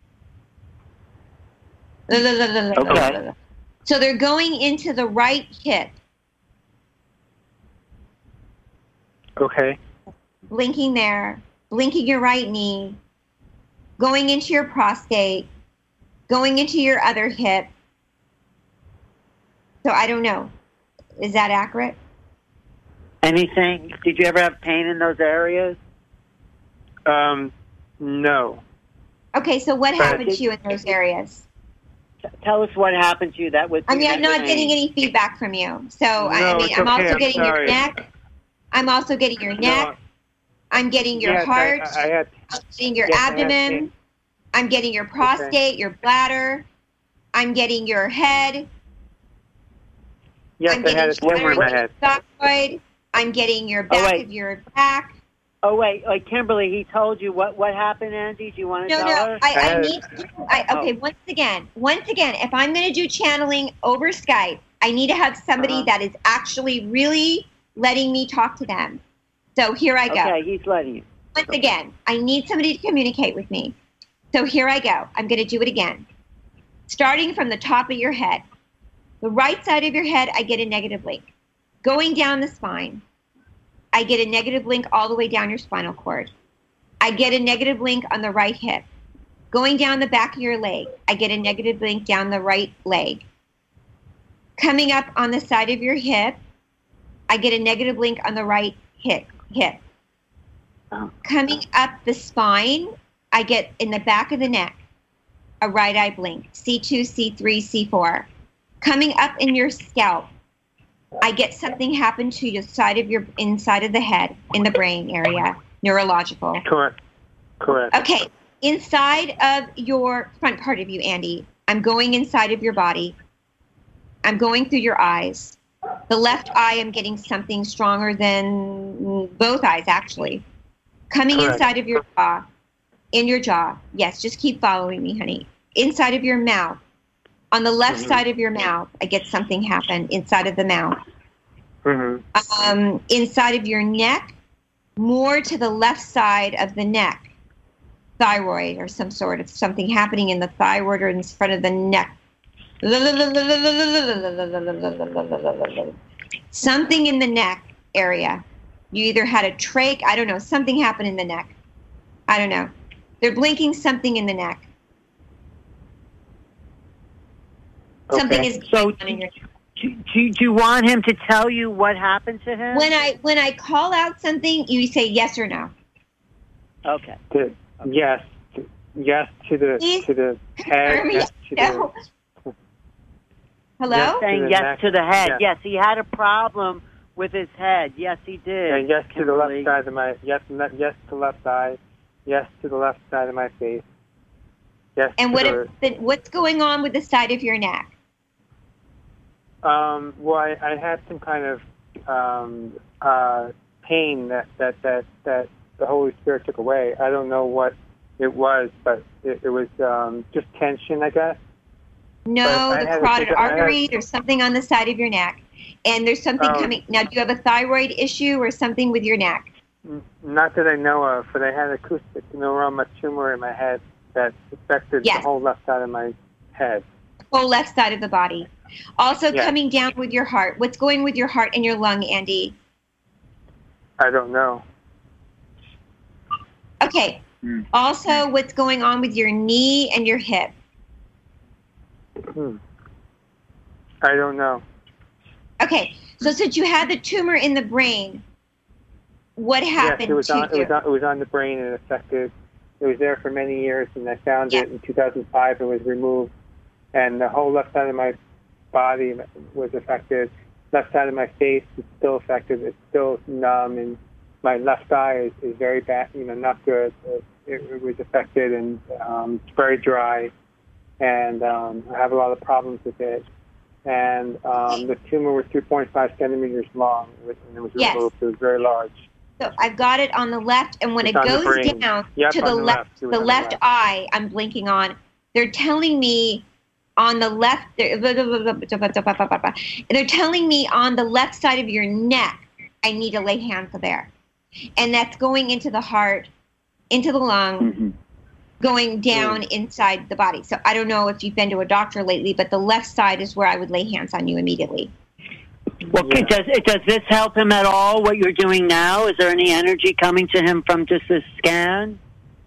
Okay. So they're going into the right hip, Okay. blinking there, blinking your right knee, going into your prostate, going into your other hip. So I don't know. Is that accurate? Anything? Did you ever have pain in those areas? Um, no. Okay, so what But happened it- to you in those areas? Tell us what happened to you that was. I mean, I'm not pain. getting any feedback from you. So, I, I No, mean, it's I'm okay, also I'm getting your sorry. neck. I'm also getting your No. neck. I'm getting your Yes, heart. I, I had, I'm getting your yes, I had abdomen. pain. I'm getting your prostate, your bladder. I'm getting your head. yes, I'm I had a getting tumor in my head. thyroid. I'm getting your back wait. of your back. Oh wait, like Kimberly, he told you what what happened, Andy? Do you want to No, tell no. her? I, I had- need to. I, okay, Oh. once again, once again, if I'm going to do channeling over Skype, I need to have somebody Uh-huh. that is actually really letting me talk to them. So here I go. Okay, he's letting you. Once again, I need somebody to communicate with me. So here I go. I'm going to do it again. Starting from the top of your head. The right side of your head, I get a negative link. Going down the spine, I get a negative link all the way down your spinal cord. I get a negative link on the right hip. Going down the back of your leg, I get a negative link down the right leg. Coming up on the side of your hip, I get a negative link on the right hip. hip. Oh. Coming up the spine, I get in the back of the neck, a right eye blink, C two, C three, C four. Coming up in your scalp, I get something happen to your side of your inside of the head, in the brain area, neurological. Correct. Correct. Okay, inside of your front part of you, Andy, I'm going inside of your body. I'm going through your eyes. The left eye, I'm getting something stronger than both eyes, actually. Coming Correct. inside of your jaw, in your jaw. Yes, just keep following me, honey. Inside of your mouth. On the left Mhm. side of your mouth, I get something happen inside of the mouth. Mm-hmm. Um, inside of your neck, more to the left side of the neck. Thyroid or some sort of something happening in the thyroid or in front of the neck. Something in the neck area. You either had a trach, I don't know, something happened in the neck. I don't know. They're blinking something in the neck. Something Okay. is So going on in your do, do, do you want him to tell you what happened to him? when I when I call out something, you say yes or no. Okay. To, yes. To, yes to the Please to the head. confirm Yes to yes, no. the. Hello? Yes. Saying the yes neck. to the head. Yes. Yes, he had a problem with his head. Yes, he did. And yes to the left Kimberly. side of my yes, ne- yes to left eye. Yes to the left side of my face. Yes. And to what the, if the, what's going on with the side of your neck? Um, well, I, I had some kind of um, uh, pain that, that, that, that the Holy Spirit took away. I don't know what it was, but it, it was um, just tension, I guess. No, But I the had a- carotid I had- artery. There's something on the side of your neck. And there's something Oh. coming. Now, do you have a thyroid issue or something with your neck? N- Not that I know of, but I had a acoustic neuroma tumor in my head that affected Yes. the whole left side of my head. Whole left side of the body. Also Yes. coming down with your heart. What's going with your heart and your lung, Andy? I don't know. Okay. Hmm. Also, what's going on with your knee and your hip? Hmm. I don't know. Okay. So since you had the tumor in the brain, what happened yes, it was to on, you? It was, on, it was on the brain and it affected. It was there for many years, and I found Yeah. it in two thousand five. It was removed, and the whole left side of my body was affected. Left side of my face is still affected. It's still numb, and my left eye is, is very bad. You know, not good. It, it, it was affected, and um, it's very dry, and um, I have a lot of problems with it. And um, the tumor was three point five centimeters long, and it was Yes. removed. It was very large. So I've got it on the left, and when It's it on the goes brain. down Yep, to on the the left, left. It was the on the left left. eye, I'm blinking on. They're telling me on the left. They're, they're telling me on the left side of your neck, I need to lay hands there, and that's going into the heart, into the lung, Mhm. going down Mm. inside the body. So I don't know if you've been to a doctor lately, but the left side is where I would lay hands on you immediately. Well, Yeah. does does this help him at all? What you're doing now? Is there any energy coming to him from just this scan?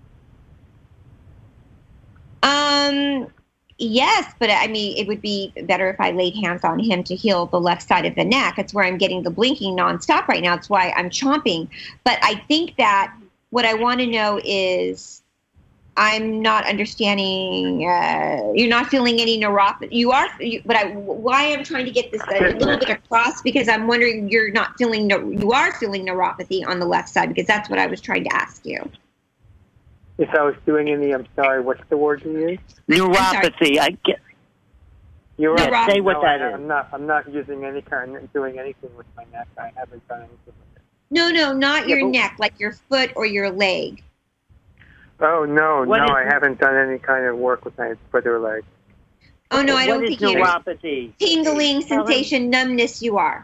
Um, yes, but I mean, it would be better if I laid hands on him to heal the left side of the neck. It's where I'm getting the blinking nonstop right now. It's why I'm chomping. But I think that what I want to know is I'm not understanding. Uh, you're not feeling any neuropathy. You are, you, but I, why I'm trying to get this a little bit across, because I'm wondering you're not feeling. No, you are feeling neuropathy on the left side, because that's what I was trying to ask you. If I was doing any, I'm sorry, what's the word you use? Neuropathy. I get. You're No, right. Rob- Say what no, that I, is. I'm not. I'm not using any kind, of doing anything with my neck. I haven't done anything with it. No, no, not Yeah, your but- neck, like your foot or your leg. Oh no, What no, is- I haven't done any kind of work with my foot or leg. Oh no, I don't What is think you're neuropathy? tingling Tell him. sensation, numbness. You are.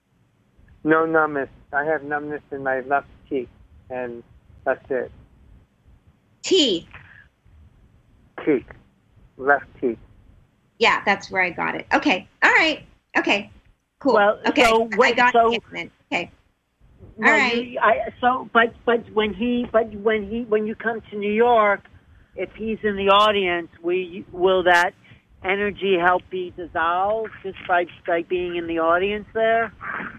No numbness. I have numbness in my left cheek, and that's it. Teeth. Cheek, left cheek. Yeah, that's where I got it. Okay. All right. Okay. Cool. Well, okay. so I what- got so- it then. Okay. Well, All right. you- I, so, but but when he but when he when you come to New York, if he's in the audience, we will that energy help be dissolved just by by being in the audience there?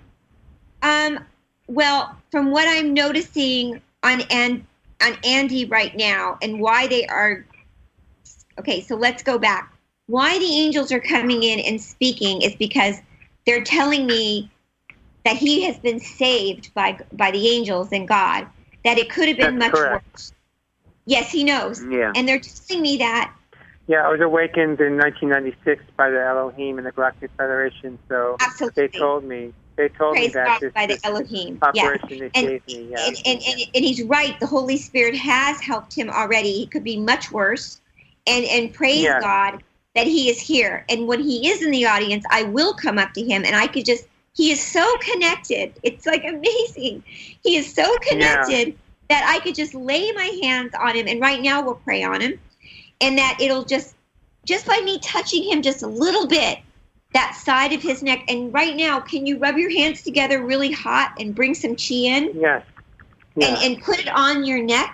Um. Well, from what I'm noticing on and on Andy right now, and why they are. Okay, so let's go back. Why the angels are coming in and speaking is because they're telling me that he has been saved by by the angels and God, that it could have been That's much correct. worse. Yes, he knows. Yeah. And they're telling me that. Yeah, I was awakened in nineteen ninety-six by the Elohim and the Galactic Federation. So Absolutely. they told me. They told Praise me that God this, by the this Elohim. Yeah. operation they And, gave me. Yeah. and, and, and, and he's right. The Holy Spirit has helped him already. He could be much worse. And, and praise Yeah. God that he is here. And when he is in the audience, I will come up to him and I could just, he is so connected. It's like amazing. He is so connected that I could just lay my hands on him. And right now we'll pray on him. And that it'll just, just by me touching him just a little bit, that side of his neck. And right now, can you rub your hands together really hot and bring some chi in Yes. Yeah. and, and put it on your neck?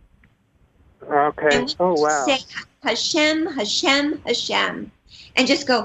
Okay. And we Oh just wow. say Hashem, Hashem, Hashem, and just go,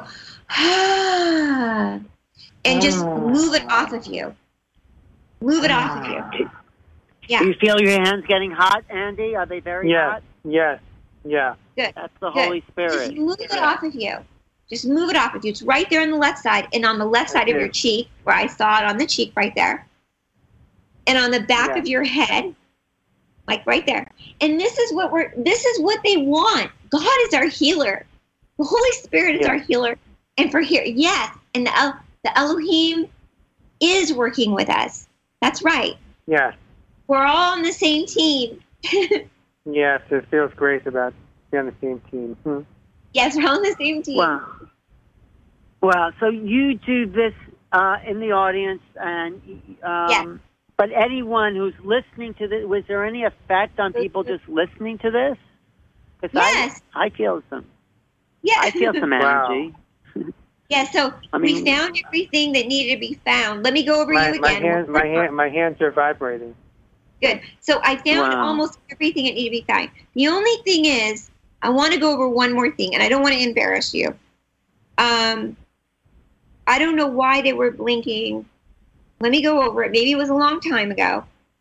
ah, and just Ah. move it off of you. Move it off of you. Yeah. Do you feel your hands getting hot, Andy? Are they very Yes. hot? Yes. Yeah. Good. That's the Good. Holy Just Spirit. move it off of you. Just move it off with you. It's right there on the left side, and on the left side Okay. of your cheek, where I saw it on the cheek right there. And on the back Yeah. of your head, like right there. And this is what we're this is what they want. God is our healer. The Holy Spirit is Yeah. our healer. And for here, yes, and the El, the Elohim is working with us. That's right. Yes. We're all on the same team. Yes, it feels great about being on the same team. Hmm. Yes, we're all on the same team. Wow. Wow. So you do this uh, in the audience, and um, Yes. but anyone who's listening to this, was there any effect on people just listening to this? Because Yes. I, I feel some, Yeah. I feel some Wow. energy. Yeah, so I mean- we found everything that needed to be found. Let me go over My, you my again. hands, my hand, my hands are vibrating. Good. So I found Wow. almost everything that needed to be found. The only thing is, I want to go over one more thing, and I don't want to embarrass you. Um, I don't know why they were blinking. Let me go over it. Maybe it was a long time ago.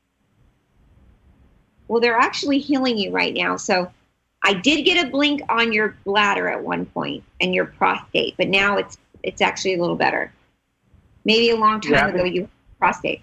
Well, they're actually healing you right now. So I did get a blink on your bladder at one point and your prostate, but now it's it's actually a little better. Maybe a long time Yeah, I've ago been- you had prostate.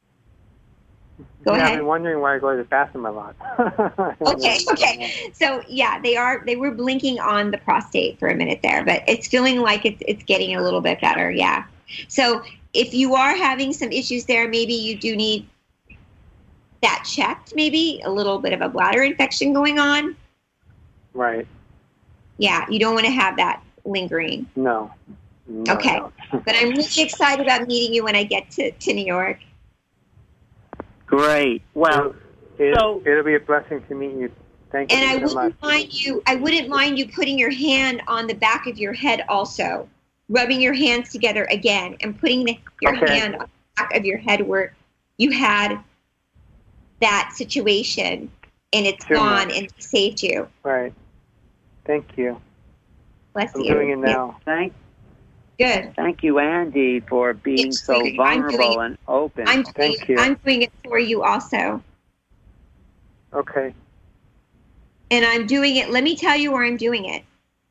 Go yeah, ahead. I've been wondering why I go to the bathroom a lot. Okay, okay. So yeah, they are they were blinking on the prostate for a minute there, but it's feeling like it's it's getting a little bit better, yeah. So if you are having some issues there, maybe you do need that checked, maybe a little bit of a bladder infection going on. Right. Yeah, you don't want to have that lingering. No. No, Okay. no. But I'm really excited about meeting you when I get to, to New York. Great. Well, It, so- it'll be a blessing to meet you. Thank And I you so much. wouldn't mind you I wouldn't mind you putting your hand on the back of your head also. Rubbing your hands together again and putting the, your Okay. hand on the back of your head where you had that situation and it's Sure. gone and it saved you. Right. Thank you. Bless I'm you. doing it now. thank Yeah, good. thank you, Andy, for being It's so really- I'm doing vulnerable it. and open. I'm doing, Thank you. I'm doing it for you also. Okay. And I'm doing it. Let me tell you where I'm doing it.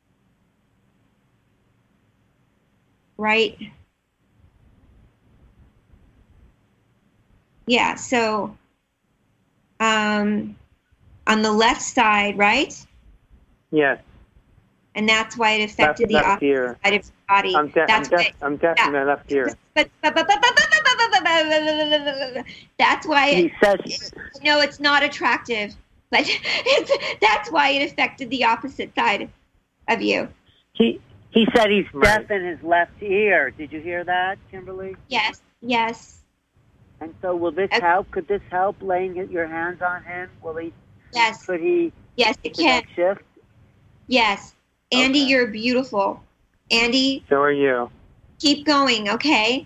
Right? Yeah, so um, on the left side, right? Yes. And that's why it Left, affected the left opposite ear. side of your body. I'm deaf. I'm That's deaf. why. I'm deaf yeah. in my left ear. But, but, but, but, but, but, but, but, but, that's why he it, says no, it's not attractive. But it's, that's why it affected the opposite side of you. he he said he's Right. deaf in his left ear. Did you hear that, Kimberly? Yes, yes, And so, will this Okay. help? Could this help? Laying your hands on him? Will he? yes, Could he? yes, it Could can. that shift? Yes. Andy, Okay. you're beautiful. Andy, So are you. keep going, okay?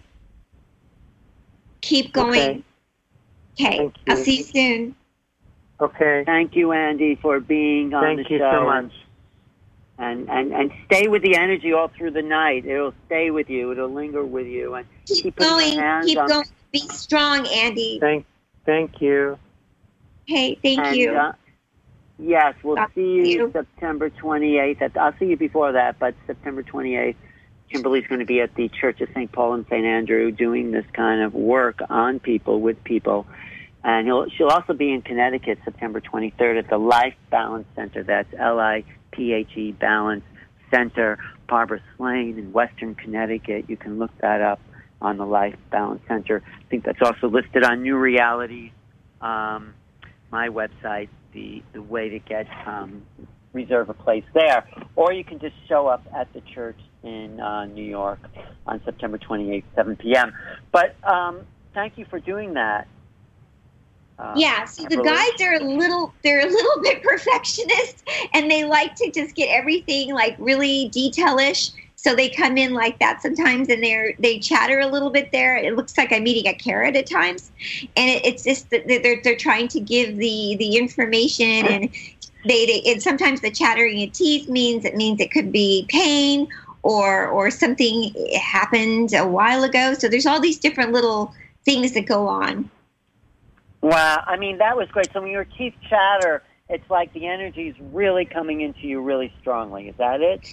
Keep going. Okay. Thank I'll you. see you soon. Okay. Thank you, Andy, for being on Thank the you show. so much. And, and and stay with the energy all through the night. It'll stay with you. It'll linger with you. And Keep, keep putting going. your hands Keep on. going. Be strong, Andy. Thank. Thank you. Hey, thank and, you. Uh, yes, we'll Talk see to you, you. September twenty-eighth. I'll see you before that, but September twenty-eighth, Kimberly's going to be at the Church of Saint Paul and Saint Andrew doing this kind of work on people, with people. And he'll, she'll also be in Connecticut September twenty-third at the Life Balance Center. That's L I P H E Balance Center, Barbara Slane in Western Connecticut. You can look that up on the Life Balance Center. I think that's also listed on New Realities, um, my website, the, the way to get um, reserve a place there. Or you can just show up at the church in uh, New York on September twenty-eighth, seven p.m. But um, thank you for doing that. Uh, Yeah, so the Kimberly. guides are a little they're a little bit perfectionist and they like to just get everything like really detailish. So they come in like that sometimes and they're they chatter a little bit there. It looks like I'm eating a carrot at times. And it, it's just that they're they're trying to give the the information and they, they and sometimes the chattering of teeth means it means it could be pain or or something happened a while ago. So there's all these different little things that go on. Wow, I mean, that was great. So when your teeth chatter, it's like the energy is really coming into you really strongly. Is that it?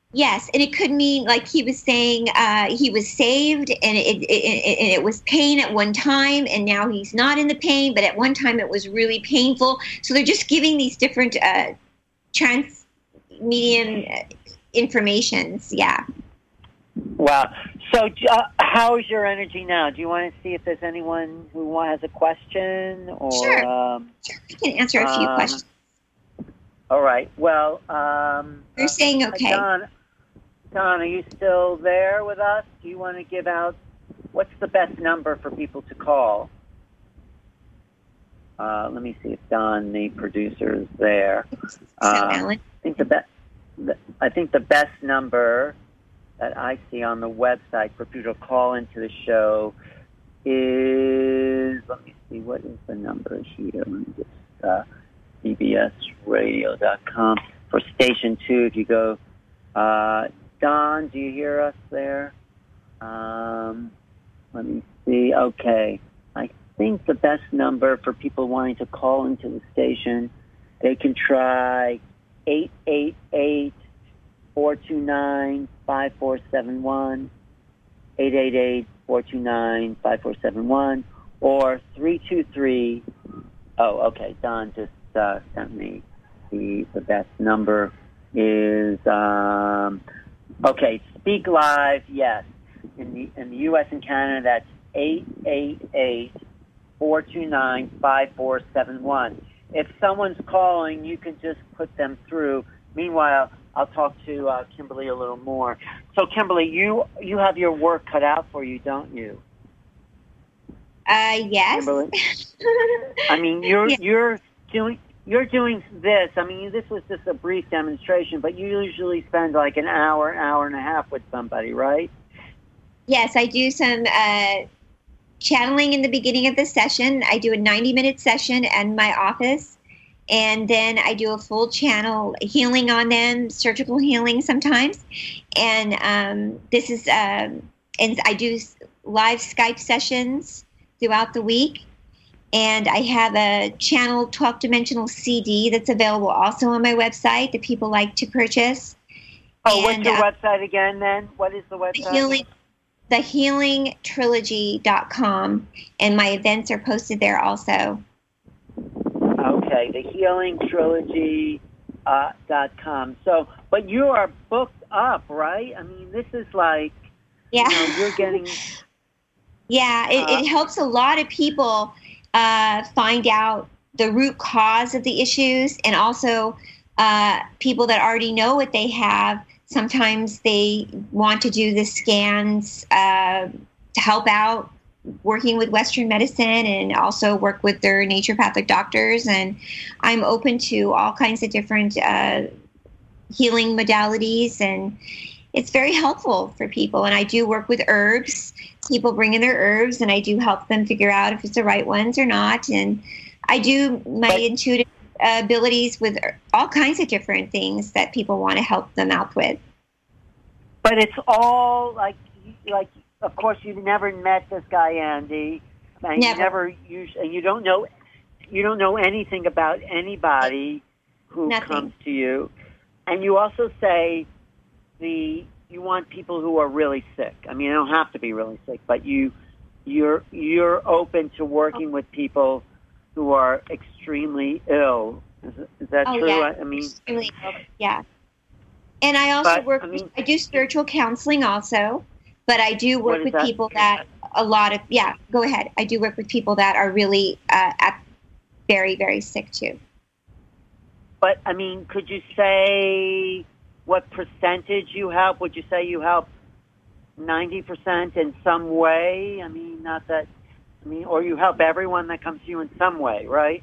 Yes, and it could mean, like he was saying, uh, he was saved, and it, it, it, it was pain at one time, and now he's not in the pain, but at one time it was really painful. So they're just giving these different uh, trans medium informations. Yeah. Wow. So uh, how is your energy now? Do you want to see if there's anyone who has a question? Or, sure. Um, sure. I can answer a few um, questions. All right. Well, um, you're uh, saying okay. Don, Don, are you still there with us? Do you want to give out, what's the best number for people to call? Uh, let me see if Don, the producer, is there. So, uh, Alan. I think the best. I think the best number that I see on the website for people to call into the show is, let me see, what is the number here? Let me just, uh, C B S radio dot com. For station two, if you go, uh, Don, do you hear us there? Um, let me see. Okay. I think the best number for people wanting to call into the station, they can try eight eight eight, four two nine, five four seven one, eight eight eight, four two nine, five four seven one, or three two three. Oh, okay. Don just uh, sent me the the best number is um, okay. Speak Live, yes. In the in the U S and Canada, that's eight eight eight, four two nine, five four seven one. If someone's calling, you can just put them through. Meanwhile, I'll talk to uh, Kimberly a little more. So, Kimberly, you you have your work cut out for you, don't you? Uh, yes. Kimberly? I mean, you're yeah. you're doing you're doing this. I mean, this was just a brief demonstration, but you usually spend like an hour, hour and a half with somebody, right? Yes, I do some uh, channeling in the beginning of the session. I do a ninety-minute session in my office, and then I do a full channel healing on them, surgical healing sometimes. And um, this is, um, and I do live Skype sessions throughout the week. And I have a channel twelve dimensional C D that's available also on my website that people like to purchase. Oh, and, what's your uh, website again then? What is the website? The healing, the healing trilogy dot com, and my events are posted there also. Okay, the healing trilogy dot com. So, but you are booked up, right? I mean, this is like, yeah. you know, you're getting... yeah, it, uh, it helps a lot of people uh, find out the root cause of the issues, and also uh, people that already know what they have. Sometimes they want to do the scans uh, to help out working with Western medicine, and also work with their naturopathic doctors. And I'm open to all kinds of different uh, healing modalities, and it's very helpful for people. And I do work with herbs. People bring in their herbs, and I do help them figure out if it's the right ones or not. And I do my but, intuitive uh, abilities with all kinds of different things that people want to help them out with. But it's all like, like, of course, you've never met this guy, Andy, and Never. you never, use, and you don't know, you don't know anything about anybody who Nothing. comes to you. And you also say the you want people who are really sick. I mean, they don't have to be really sick, but you you're you're open to working with people who are extremely ill. Is, is that Oh, true? yeah. I, I mean, Extremely ill. Yeah. And I also But, work, I mean- I do spiritual counseling also, but I do What work is with that? people that a lot of, yeah, go ahead. I do work with people that are really uh, at very, very sick too. But, I mean, could you say what percentage you help? Would you say you help ninety percent in some way? I mean, not that, I mean, or you help everyone that comes to you in some way, right?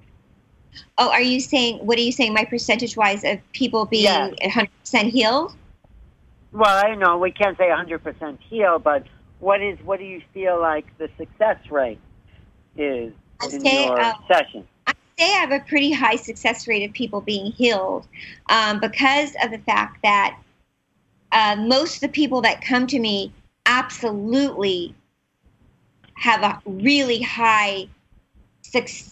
Oh, are you saying, what are you saying, my percentage-wise of people being Yeah. one hundred percent healed? Well, I know we can't say one hundred percent heal, but what is, what do you feel like the success rate is I'd in say, your uh, session? I say I have a pretty high success rate of people being healed um, because of the fact that uh, most of the people that come to me absolutely have a really high success,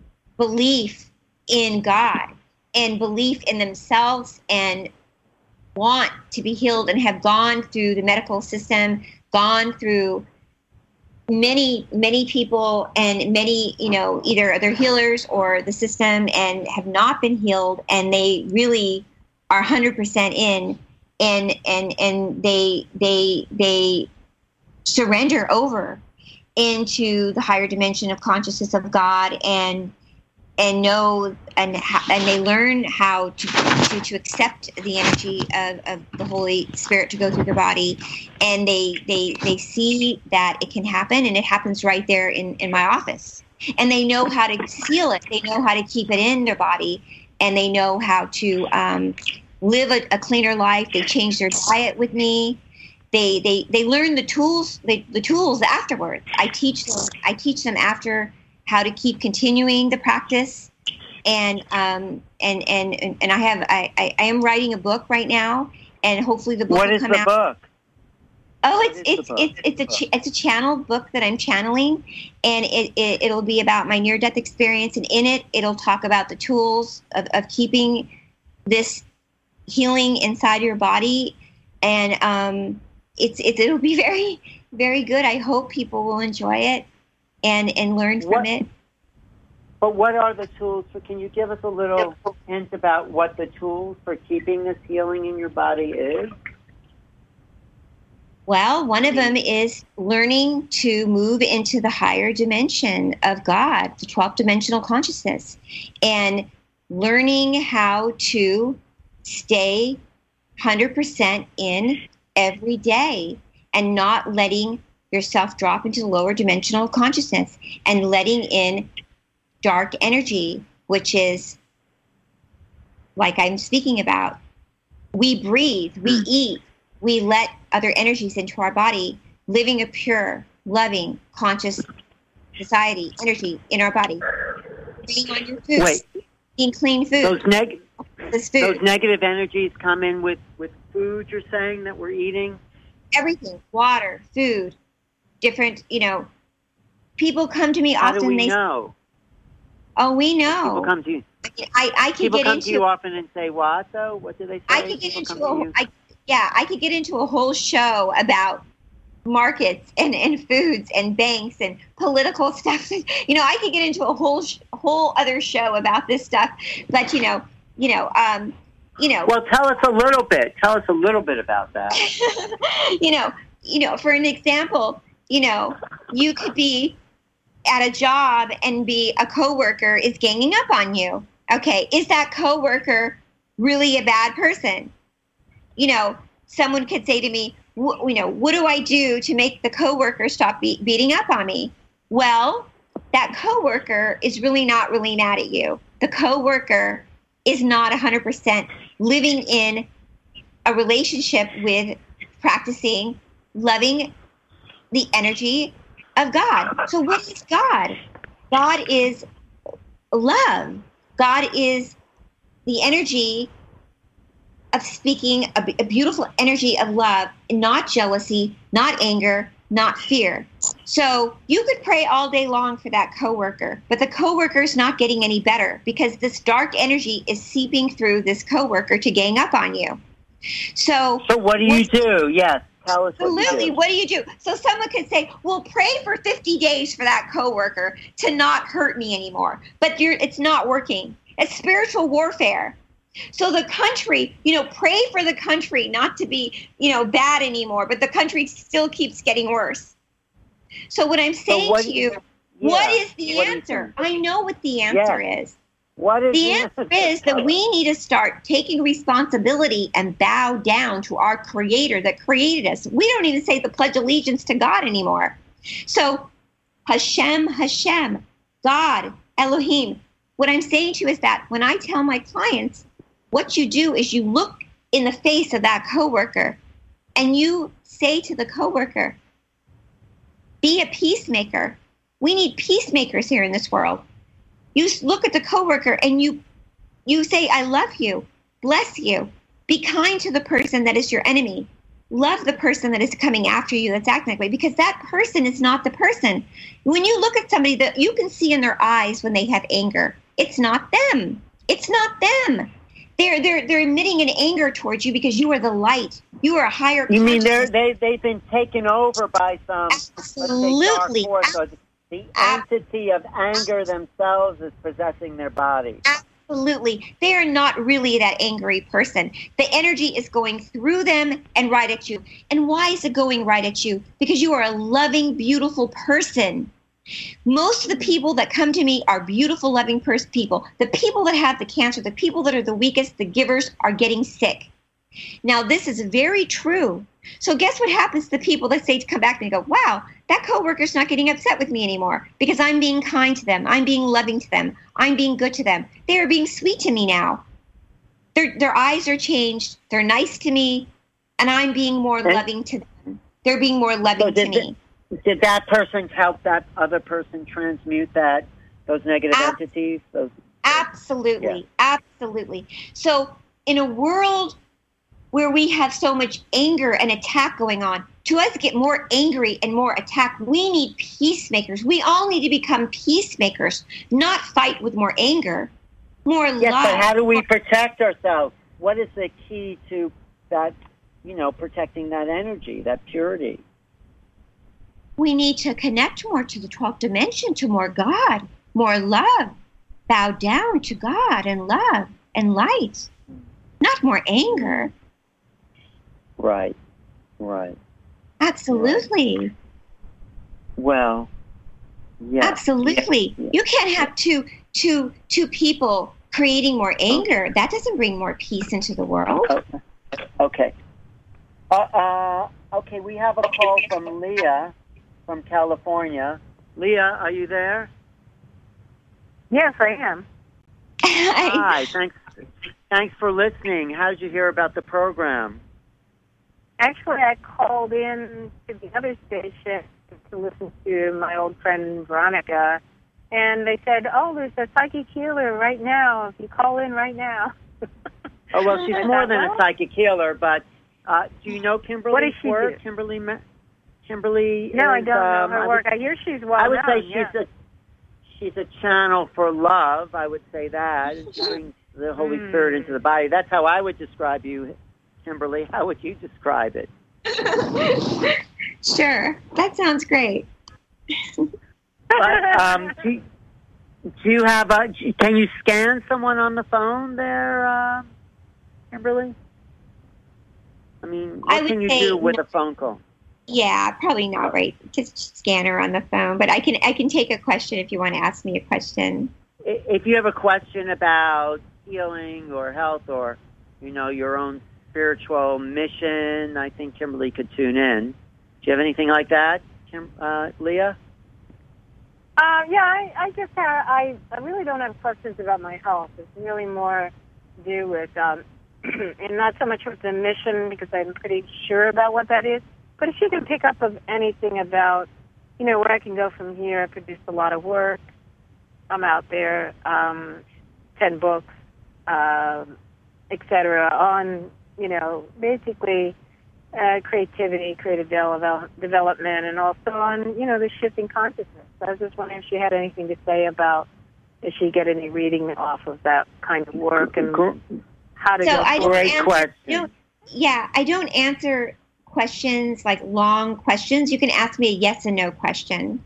belief in God and belief in themselves and want to be healed and have gone through the medical system, gone through many, many people and many, you know, either other healers or the system and have not been healed, and they really are one hundred percent in, and and and they they they surrender over into the higher dimension of consciousness of God, and and know and ha- and they learn how to, to to accept the energy of, of the Holy Spirit to go through their body, and they they they see that it can happen, and it happens right there in, in my office, and they know how to seal it, they know how to keep it in their body, and they know how to um, live a, a cleaner life. They change their diet with me. They they they learn the tools they, the tools afterwards. I teach them I teach them after how to keep continuing the practice, and um and and and I have I, I, I am writing a book right now, and hopefully the book what will is come the out. Book? Oh, What it's is it's the book? it's it's a ch- it's a channeled book that I'm channeling, and it, it it'll be about my near death experience, and in it it'll talk about the tools of, of keeping this healing inside your body, and um it's it's it'll be very very good. I hope people will enjoy it and and learn from What- it. But what are the tools for, can you give us a little hint about what the tools for keeping this healing in your body is? Well, one of them is learning to move into the higher dimension of God, the twelfth dimensional consciousness, and learning how to stay one hundred percent in every day, and not letting yourself drop into the lower dimensional consciousness, and letting in dark energy, which is like I'm speaking about. We breathe, we Mm. eat, we let other energies into our body, living a pure, loving, conscious society, energy in our body. Being on your food, Wait, eating clean food, those neg this food, those negative energies come in with, with food, you're saying, that we're eating? everything, water, food, different, you know, people come to me How often, do we they know? oh, we know. People come to you. I, I could People get come into to you often and say, what, though? What do they say? I could get People into come to a you? I, yeah, I could get into a whole show about markets and, and foods and banks and political stuff. You know, I could get into a whole sh- whole other show about this stuff. But you know, you know, um, you know, Well, tell us a little bit. Tell us a little bit about that. you know, you know, for an example, you know, you could be at a job and be a coworker is ganging up on you. Okay, is that coworker really a bad person? You know, someone could say to me, w- you know, what do I do to make the coworker stop be- beating up on me? Well, that coworker is really not really mad at you. The coworker is not one hundred percent living in a relationship with practicing, loving the energy of God. So what is God? God is love. God is the energy of speaking, a, a beautiful energy of love, not jealousy, not anger, not fear. So you could pray all day long for that coworker, but the coworker is not getting any better because this dark energy is seeping through this coworker to gang up on you. So, So what do you do? Yes, tell us so what Lily, you do. what do you do? So someone could say, well, pray for fifty days for that coworker to not hurt me anymore. But you're, it's not working. It's spiritual warfare. So the country, you know, pray for the country not to be, you know, bad anymore, but the country still keeps getting worse. So what I'm saying what to do you, you- what yeah, is the what do you answer? think? I know what the answer is. What is The answer is that we need to start taking responsibility and bow down to our Creator that created us. We don't even say the Pledge of Allegiance to God anymore. So Hashem, Hashem, God, Elohim. What I'm saying to you is that when I tell my clients, what you do is you look in the face of that coworker and you say to the coworker, be a peacemaker. We need peacemakers here in this world. You look at the coworker and you you say, I love you, bless you. Be kind to the person that is your enemy. Love the person that is coming after you that's acting that way, because that person is not the person. When you look at somebody, that you can see in their eyes when they have anger, it's not them. It's not them. They're they're they're emitting an anger towards you because you are the light. You are a higher. You mean they're they they've been taken over by some absolutely let's say, dark force, or the entity of anger themselves is possessing their body. Absolutely, they are not really that angry person. The energy is going through them and right at you. And why is it going right at you? Because you are a loving, beautiful person. Most of the people that come to me are beautiful, loving pers- people. The people that have the cancer, the people that are the weakest, the givers, are getting sick. Now, this is very true. So guess what happens to the people that say to come back and go, wow, that coworker's not getting upset with me anymore because I'm being kind to them. I'm being loving to them. I'm being good to them. They are being sweet to me now. Their, their eyes are changed. They're nice to me, and I'm being more and, loving to them. They're being more loving so to me. It, Did that person help that other person transmute that those negative Ab- entities? Those absolutely, yeah. absolutely. So in a world where we have so much anger and attack going on, to us get more angry and more attack, we need peacemakers. We all need to become peacemakers, not fight with more anger, more yes, love. But how do we protect ourselves? What is the key to that, you know, protecting that energy, that purity? We need to connect more to the twelfth dimension, to more God, more love. Bow down to God and love and light, not more anger. Right, right. Absolutely. Right. Well, yeah. Absolutely. Yeah. You can't have two, two, two people creating more anger. That doesn't bring more peace into the world. Okay. Okay. Uh, uh, okay, we have a call from Leah from California. Leah, are you there? Yes, I am. Hi, thanks thanks for listening. How did you hear about the program? Actually, I called in to the other station to listen to my old friend Veronica, and they said, oh, there's a psychic healer right now, if you call in right now. Oh, well, she's more than a psychic healer, but uh, do you know Kimberly's what does she work? Do? Kimberly Kimberly No, is, I don't know um, her I work. would, I hear she's well I would known, say yeah. she's a she's a channel for love. I would say that. It brings the Holy mm. Spirit into the body. That's how I would describe you, Kimberly. How would you describe it? Sure. That sounds great. But, um, do, do you have a, can you scan someone on the phone there, uh, Kimberly? I mean, what I can you do with a phone call? Yeah, probably not right. Just scan her on the phone. But I can I can take a question if you want to ask me a question. If you have a question about healing or health or, you know, your own spiritual mission, I think Kimberly could tune in. Do you have anything like that, Kim, uh, Leah? Uh, yeah, I, I just have, I, I really don't have questions about my health. It's really more to do with, um, and not so much with the mission, because I'm pretty sure about what that is. But if you can pick up of anything about, you know, where I can go from here, I produced a lot of work. I'm out there, um, ten books, uh, et cetera, on, you know, basically uh, creativity, creative de- development, and also on, you know, the shifting consciousness. So I was just wondering if she had anything to say about, if she get any reading off of that kind of work and how to so go I don't Great answer, question. You know, yeah, I don't answer questions like long questions. You can ask me a yes and no question.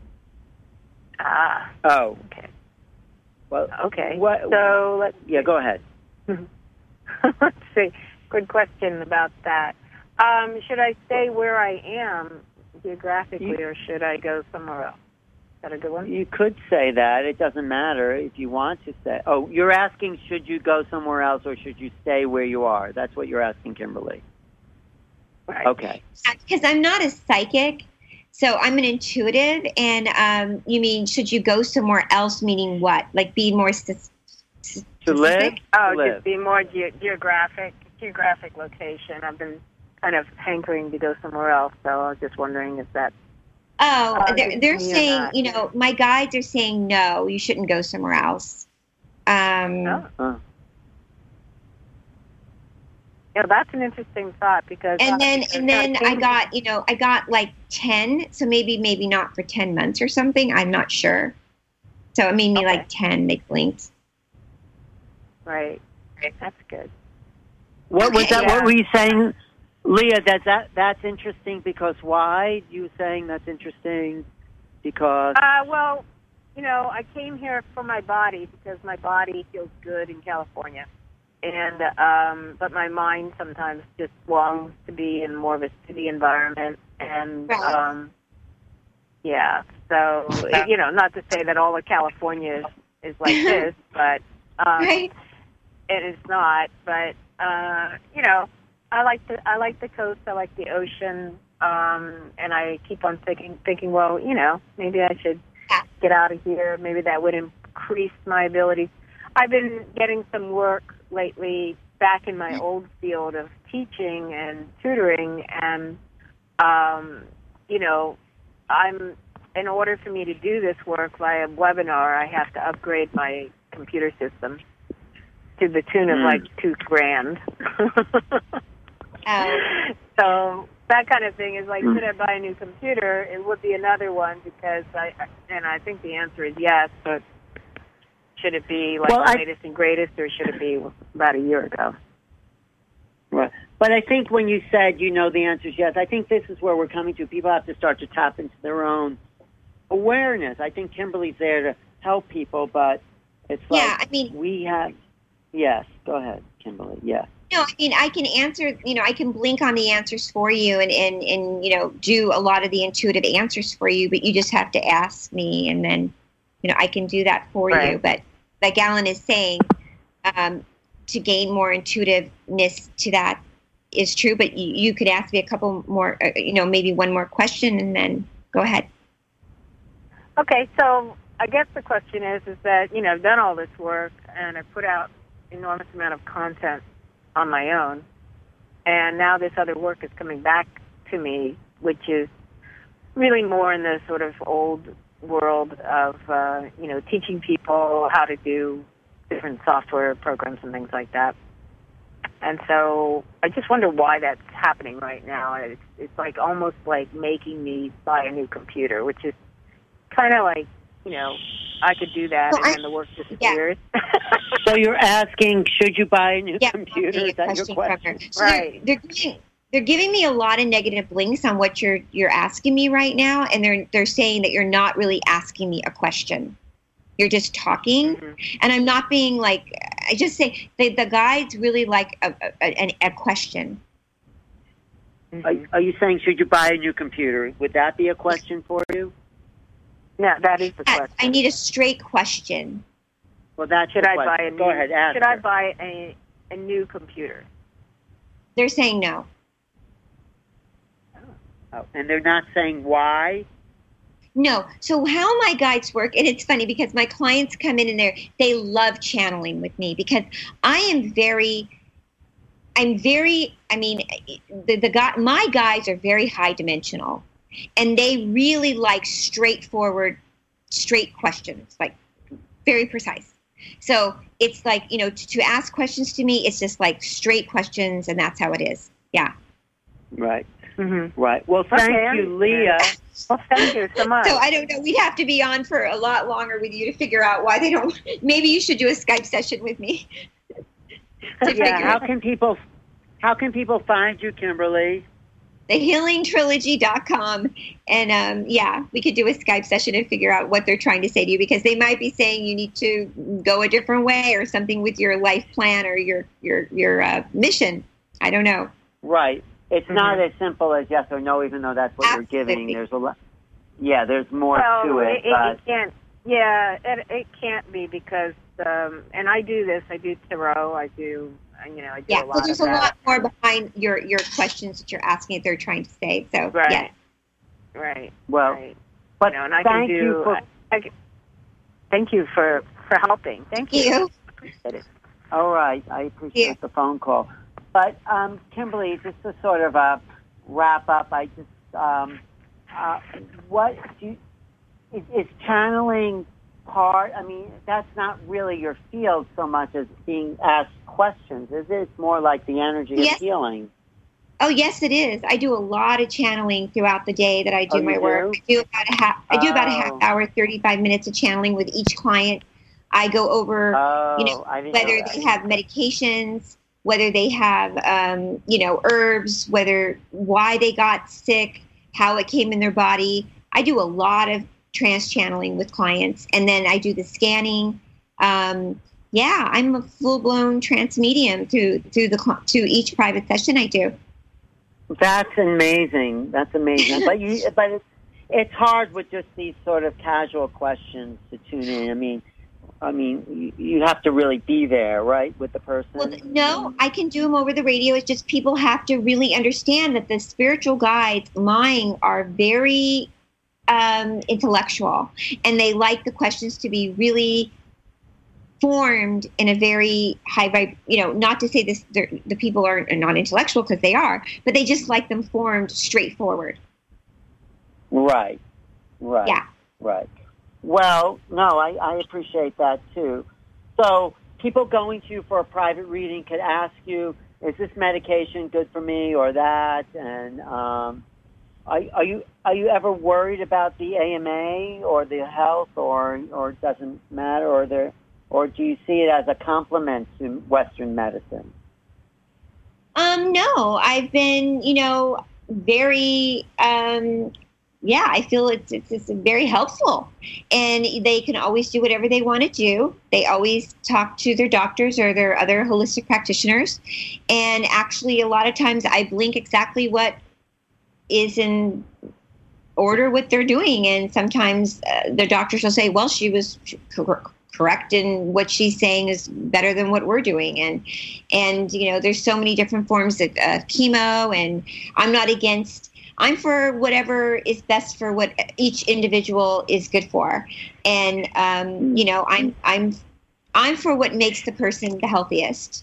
Ah. Oh. Okay. Well, okay. What, so let's yeah, go ahead. let's see. Good question about that. Um, should I stay where I am geographically, you, or should I go somewhere else? Is that a good one? You could say that. It doesn't matter if you want to say. Oh, you're asking, should you go somewhere else or should you stay where you are? That's what you're asking, Kimberly. Right. Okay. Because I'm not a psychic, so I'm an intuitive. And um, you mean, should you go somewhere else, meaning what? Like be more specific? To live? Oh, to live. Just be more ge- geographic, geographic location. I've been kind of hankering to go somewhere else, so I was just wondering if that... Oh, uh, they're, they're saying, you know, my guides are saying, no, you shouldn't go somewhere else. Um, oh. Uh. Yeah, that's an interesting thought because... And uh, then, because and then I I got, you know, I got like ten, so maybe, maybe not for ten months or something. I'm not sure. So it made me okay. like ten, they blinked. Right. That's good. What was Okay. that? Yeah. What were you saying, Leah? That that that's interesting because why? You were saying that's interesting because Uh, well, you know, I came here for my body because my body feels good in California, and um, but my mind sometimes just longs to be in more of a city environment, and Right. um, yeah. So you know, not to say that all of California is, is like this, but um, Right. it is not. But uh, you know, I like the I like the coast. I like the ocean, um, and I keep on thinking thinking, well, you know, maybe I should Yeah. get out of here. Maybe that would increase my abilities. I've been getting some work lately back in my old field of teaching and tutoring, and um, you know, I'm in order for me to do this work via webinar, I have to upgrade my computer system to the tune of Mm. like two grand. Oh. So that kind of thing is like, Mm. should I buy a new computer? It would be another one because I, and I think the answer is yes, but should it be like Well, the I- latest and greatest, or should it be about a year ago? Right. But I think when you said you know the answer is yes, I think this is where we're coming to. People have to start to tap into their own awareness. I think Kimberly's there to help people, but it's like Yeah, I mean- we have. Yes, go ahead, Kimberly. Yes. No, I mean, I can answer, you know, I can blink on the answers for you and, and, and, you know, do a lot of the intuitive answers for you, but you just have to ask me and then, you know, I can do that for Right. you. But like Alan is saying, um, to gain more intuitiveness to that is true, but you, you could ask me a couple more, uh, you know, maybe one more question and then go ahead. Okay, so I guess the question is, is that, you know, I've done all this work and I put out enormous amount of content on my own, and now this other work is coming back to me, which is really more in the sort of old world of, uh, you know, teaching people how to do different software programs and things like that. And so I just wonder why that's happening right now. It's, it's like almost like making me buy a new computer, which is kind of like, you know, I could do that Well, and I- then the work disappears. So you're asking, should you buy a new Yeah, computer? Is that your from question? her. So Right. They're, they're, giving, they're giving me a lot of negative links on what you're you're asking me right now, and they're they're saying that you're not really asking me a question. You're just talking, Mhm. and I'm not being like. I just say the the guides really like a a, a, a question. Are, are you saying, should you buy a new computer? Would that be a question for you? No, that is the Yes, question. I need a straight question. Well, that's Should the I question. buy a new? Go ahead, ask Should I her. buy a a new computer? They're saying no. Oh, and they're not saying why? No. So how my guides work, and it's funny because my clients come in and they they love channeling with me because I am very, I'm very. I mean, the the guy, my guides are very high dimensional, and they really like straightforward, straight questions, like very precise. So it's like, you know, to, to ask questions to me, it's just like straight questions, and that's how it is. Yeah. Right, Mm-hmm. right. Well, thank Okay, I you, Leah. Well, thank you so much. So I don't know. We'd have to be on for a lot longer with you to figure out why they don't. Maybe you should do a Skype session with me. to Yeah, figure how out. can people, how can people find you, Kimberly? the healing trilogy dot com. And um, yeah, we could do a Skype session and figure out what they're trying to say to you, because they might be saying you need to go a different way or something with your life plan or your your your uh, mission. I don't know. Right. It's Mm-hmm. not as simple as yes or no, even though that's what Absolutely. you're giving. There's a lot. Yeah, there's more well, to it. it, it, but it can't. Yeah, it, it can't be because, um, and I do this. I do tarot. I do, you know, I do Yeah, a lot so there's of a that. lot more behind your your questions that you're asking that they're trying to say. So Right. yeah, Right. well, right. but You know, and I can thank do. you for. I, I can- thank you for for helping. Thank you. you. Appreciate it. All right, I appreciate you. the phone call. But um, Kimberly, just to sort of uh, wrap up, I just um, uh, what do you, is, is channeling part? I mean, that's not really your field so much as being asked questions, is it? It's more like the energy Yes. of healing. Oh yes, it is. I do a lot of channeling throughout the day that I do Oh, my you work. do? I do about a half. I do about a half Oh. hour, thirty-five minutes of channeling with each client. I go over, Oh, you know, I didn't whether know that. they have medications, whether they have, um, you know, herbs, whether why they got sick, how it came in their body. I do a lot of trance channeling with clients, and then I do the scanning. Um, yeah, I'm a full-blown trance medium through through the to each private session I do. That's amazing. That's amazing. But you, but it's it's hard with just these sort of casual questions to tune in. I mean, I mean, you, you have to really be there, right, with the person. Well, no, I can do them over the radio. It's just people have to really understand that the spiritual guides, mine, are very um, intellectual, and they like the questions to be really formed in a very high vibe, you know, not to say this, the people are not intellectual, because they are, but they just like them formed straightforward. Right, right, yeah, right. Well, no, I, I appreciate that too. So people going to you for a private reading could ask you, is this medication good for me or that? And um, are, are you are you ever worried about the A M A or the health, or or it doesn't matter, or there? Or do you see it as a complement to Western medicine? Um, no, I've been, you know, very, um, yeah, I feel it's, it's, it's very helpful. And they can always do whatever they want to do. They always talk to their doctors or their other holistic practitioners. And actually, a lot of times I blink exactly what is in order what they're doing. And sometimes uh, the doctors will say, well, she was correct in what she's saying is better than what we're doing. And, and, you know, there's so many different forms of uh, chemo, and I'm not against, I'm for whatever is best for what each individual is good for. And, um, you know, I'm, I'm, I'm for what makes the person the healthiest.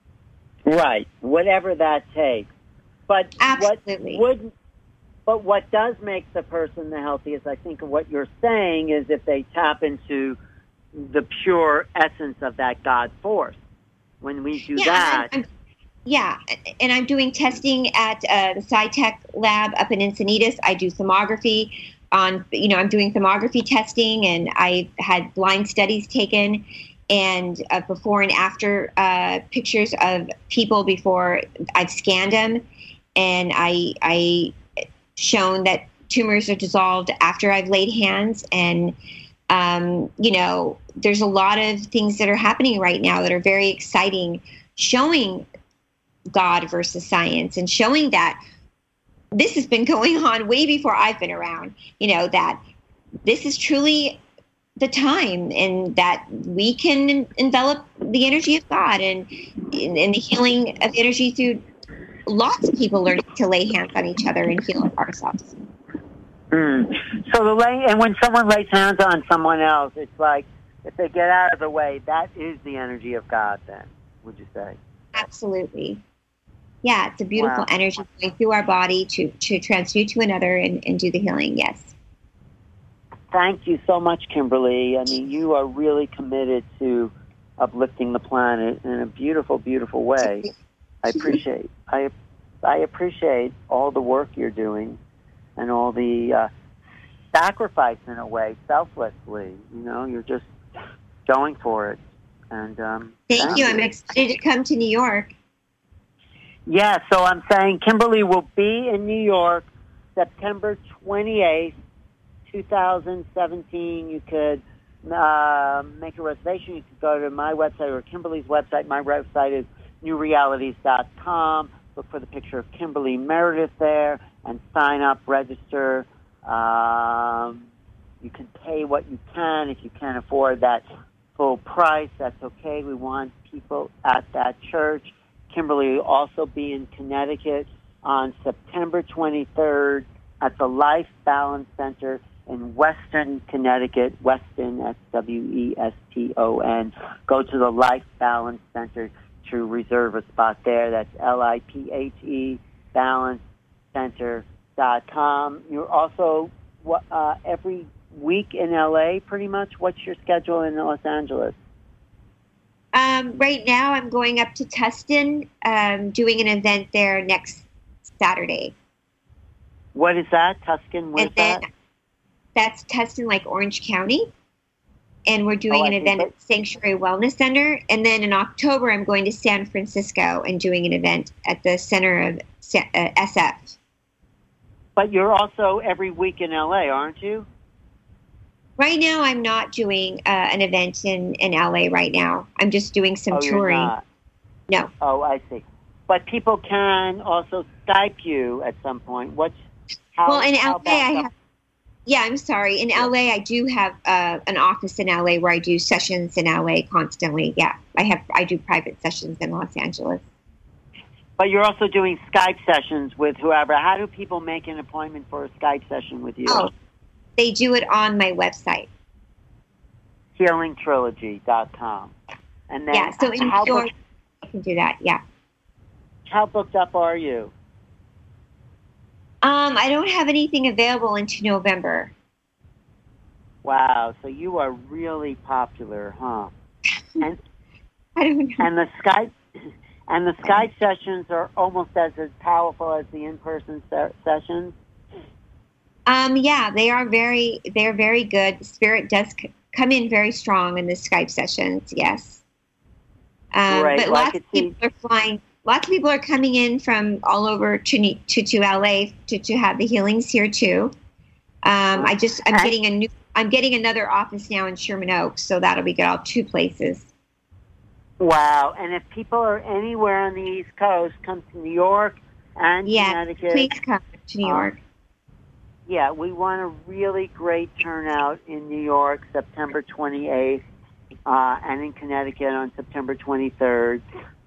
Right. Whatever that takes. But absolutely. What would, but what does make the person the healthiest, I think what you're saying is if they tap into the pure essence of that God force. When we do yeah, that. I'm, I'm, yeah, and I'm doing testing at uh, the SciTech lab up in Encinitas. I do thermography on, you know, I'm doing thermography testing, and I had blind studies taken and uh, before and after uh, pictures of people before I've scanned them. And I, I shown that tumors are dissolved after I've laid hands. And Um, you know, there's a lot of things that are happening right now that are very exciting, showing God versus science, and showing that this has been going on way before I've been around, you know, that this is truly the time, and that we can envelop the energy of God and, and the healing of energy through lots of people learning to lay hands on each other and heal ourselves. Mm. So the lay, and when someone lays hands on someone else, it's like if they get out of the way, that is the energy of God. Then, would you say? Absolutely. Yeah, it's a beautiful Wow. energy going through our body to to transmute to another and, and do the healing. Yes. Thank you so much, Kimberly. I mean, you are really committed to uplifting the planet in a beautiful, beautiful way. I appreciate. I I appreciate all the work you're doing. And all the uh, sacrifice, in a way, selflessly. You know, you're just going for it. And um, thank, thank you. you. I'm excited to come to New York. Yeah, so I'm saying Kimberly will be in New York September twenty-eighth, twenty seventeen. You could uh, make a reservation. You could go to my website or Kimberly's website. My website is new realities dot com. Look for the picture of Kimberly Meredith there and sign up, register. Um, you can pay what you can. If you can't afford that full price, that's okay. We want people at that church. Kimberly will also be in Connecticut on September twenty-third at the Life Balance Center in Weston, Connecticut. Weston, that's W E S T O N. Go to the Life Balance Center to reserve a spot there. That's L I P H E balance center dot com. You're also uh, every week in L A, pretty much. What's your schedule in Los Angeles? Um, right now, I'm going up to Tustin, um, doing an event there next Saturday. What is that, Tustin? What and is then that? That's Tustin, like Orange County. and we're doing Oh, I an see. event at Sanctuary Wellness Center. And then in October, I'm going to San Francisco and doing an event at the Center of uh, S F. But you're also every week in L A, aren't you? Right now, I'm not doing uh, an event in, in L A right now. I'm just doing some oh, touring. You're not. No. Oh, I see. But people can also Skype you at some point. What's how, well, in how L A, I have. Yeah, I'm sorry. In L A, I do have uh, an office in L A where I do sessions in L A constantly. Yeah, I have. I do private sessions in Los Angeles. But you're also doing Skype sessions with whoever. How do people make an appointment for a Skype session with you? Oh, they do it on my website. healing trilogy dot com. And then yeah, so in how your, booked, I can do that, yeah. How booked up are you? Um, I don't have anything available into November. Wow, so you are really popular, huh? And I don't know. and the Skype and the Skype sessions are almost as, as powerful as the in-person se- sessions. Um, yeah, they are very they're very good. The spirit does c- come in very strong in the Skype sessions. Yes. Um, Right, but well, I lots could of people see- are flying. Lots of people are coming in from all over to to, to L A to, to have the healings here too. Um, I just I'm And- getting a new I'm getting another office now in Sherman Oaks, so that'll be good. I'll have two places. Wow, and if people are anywhere on the East Coast, come to New York and Yeah, Connecticut. please come to New Um, York. Yeah, we want a really great turnout in New York, September twenty-eighth, uh, and in Connecticut on September twenty-third.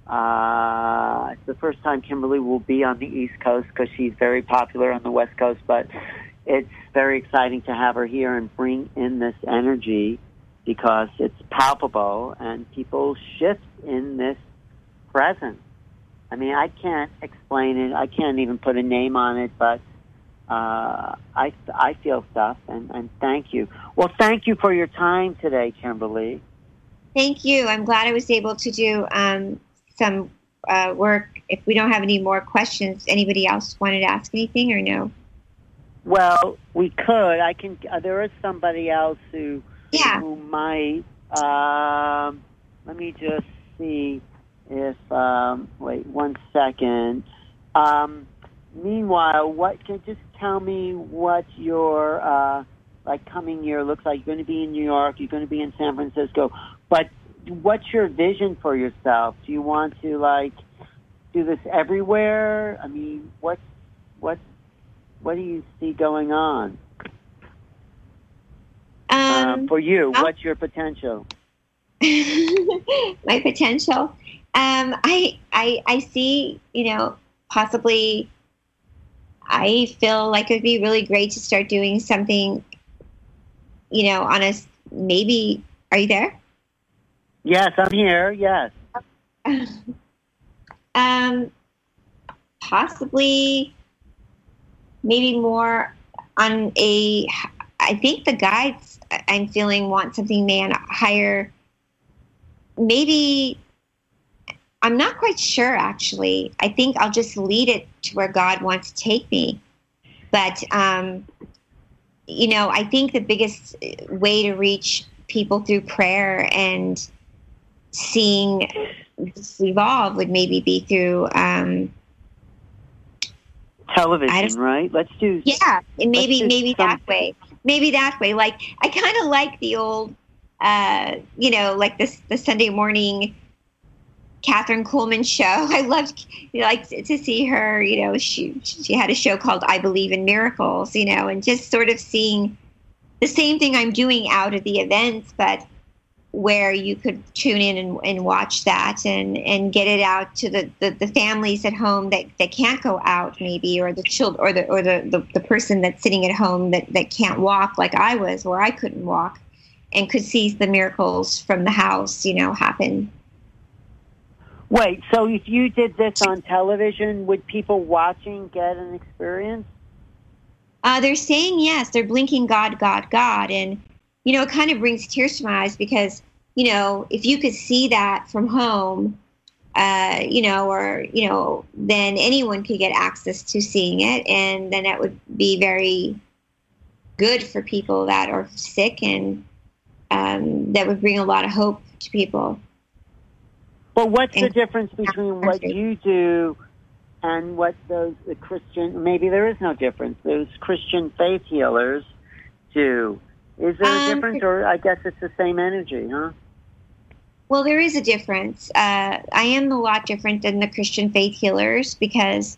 Uh, it's the first time Kimberly will be on the East Coast because she's very popular on the West Coast, but it's very exciting to have her here and bring in this energy because it's palpable and people shift in this presence. I mean, I can't explain it. I can't even put a name on it, but uh, I, I feel stuff, and, and thank you. Well, thank you for your time today, Kimberly. Thank you. I'm glad I was able to do um, some uh, work. If we don't have any more questions, anybody else wanted to ask anything or no? Well, we could. I can. Uh, there is somebody else who Yeah. who might. Um, let me just see if. Um, wait one second. Um, meanwhile, what can just tell me what your uh, like coming year looks like? You're going to be in New York. You're going to be in San Francisco. But what's your vision for yourself? Do you want to like do this everywhere? I mean, what's what? What do you see going on Um, uh, for you? I'll- What's your potential? my potential. Um, I, I, I see, you know, possibly I feel like it would be really great to start doing something, you know, on a, maybe, are you there? Yes, I'm here. Yes. um, possibly maybe more on a, I think the guides I'm feeling want something man higher. Maybe, I'm not quite sure actually. I think I'll just lead it to where God wants to take me. But, um, you know, I think the biggest way to reach people through prayer and seeing this evolve would maybe be through, um, Television, right? Let's do. yeah, maybe do maybe some- that way. Maybe that way. Like I kind of like the old, uh, you know, like this the Sunday morning Catherine Kuhlman show. I loved like to see her. You know, she she had a show called I Believe in Miracles. You know, and just sort of seeing the same thing I'm doing out at the events, but where you could tune in and, and watch that and, and get it out to the, the, the families at home that, that can't go out maybe, or the children, or the or the, the, the person that's sitting at home that, that can't walk like I was, or I couldn't walk, and could see the miracles from the house, you know, happen. Wait, so if you did this on television, would people watching get an experience? Uh, they're saying yes. They're blinking God, God, God. And, you know, it kind of brings tears to my eyes because, you know, if you could see that from home, uh, you know, or, you know, then anyone could get access to seeing it. And then that would be very good for people that are sick and um, that would bring a lot of hope to people. But what's And- the difference between what you do and what those the Christian, maybe there is no difference, those Christian faith healers do? Is there a Um, difference, or I guess it's the same energy, huh? Well, there is a difference. Uh, I am a lot different than the Christian faith healers because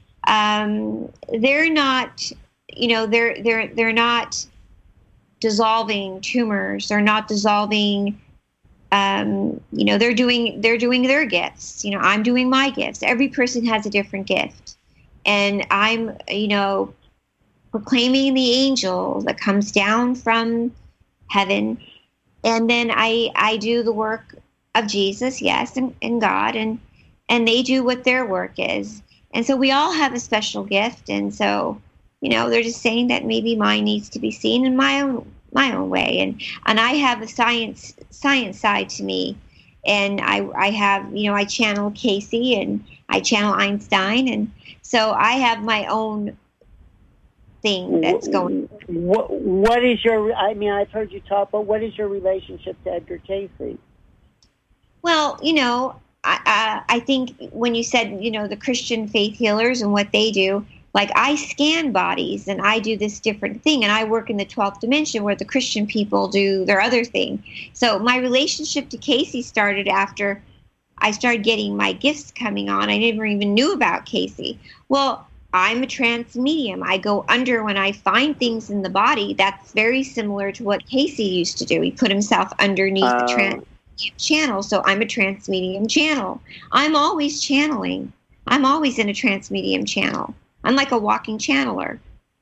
um, they're not, you know, they're they're they're not dissolving tumors. They're not dissolving. Um, you know, they're doing they're doing their gifts. You know, I'm doing my gifts. Every person has a different gift, and I'm, you know, proclaiming the angel that comes down from heaven. And then I, I do the work of Jesus, yes, and, and God, and and they do what their work is. And so we all have a special gift. And so, you know, they're just saying that maybe mine needs to be seen in my own my own way. And and I have a science science side to me. And I I have, you know, I channel Casey and I channel Einstein. And so I have my own thing that's going. What what is your? I mean, I've heard you talk, but what is your relationship to Edgar Casey? Well, you know, I I, I think when you said, you know, the Christian faith healers and what they do, like I scan bodies and I do this different thing, and I work in the twelfth dimension where the Christian people do their other thing. So my relationship to Casey started after I started getting my gifts coming on. I never even knew about Casey. Well, I'm a trance medium. I go under when I find things in the body. That's very similar to what Casey used to do. He put himself underneath uh, the trance channel. So I'm a trance medium channel. I'm always channeling. I'm always in a trance medium channel. I'm like a walking channeler.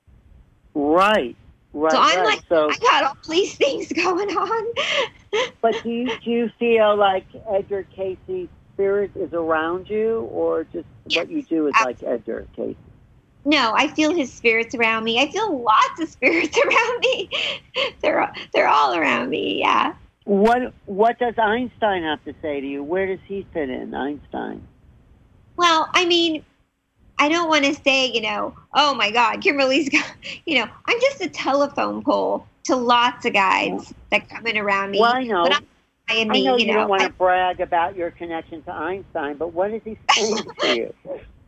Right. Right. So I'm right. like, so, I got all these things going on. But do you, do you feel like Edgar Casey's spirit is around you, or just yes, what you do is absolutely. Like Edgar Casey? No, I feel his spirits around me. I feel lots of spirits around me. They're they're all around me. Yeah. What What does Einstein have to say to you? Where does he fit in, Einstein? Well, I mean, I don't want to say, you know, oh my God, Kimberly's got, you know, I'm just a telephone pole to lots of guides yeah. that come in around me. Well, I know. But I, I, I know you, you know, don't want I, to brag about your connection to Einstein, but what is he saying to you?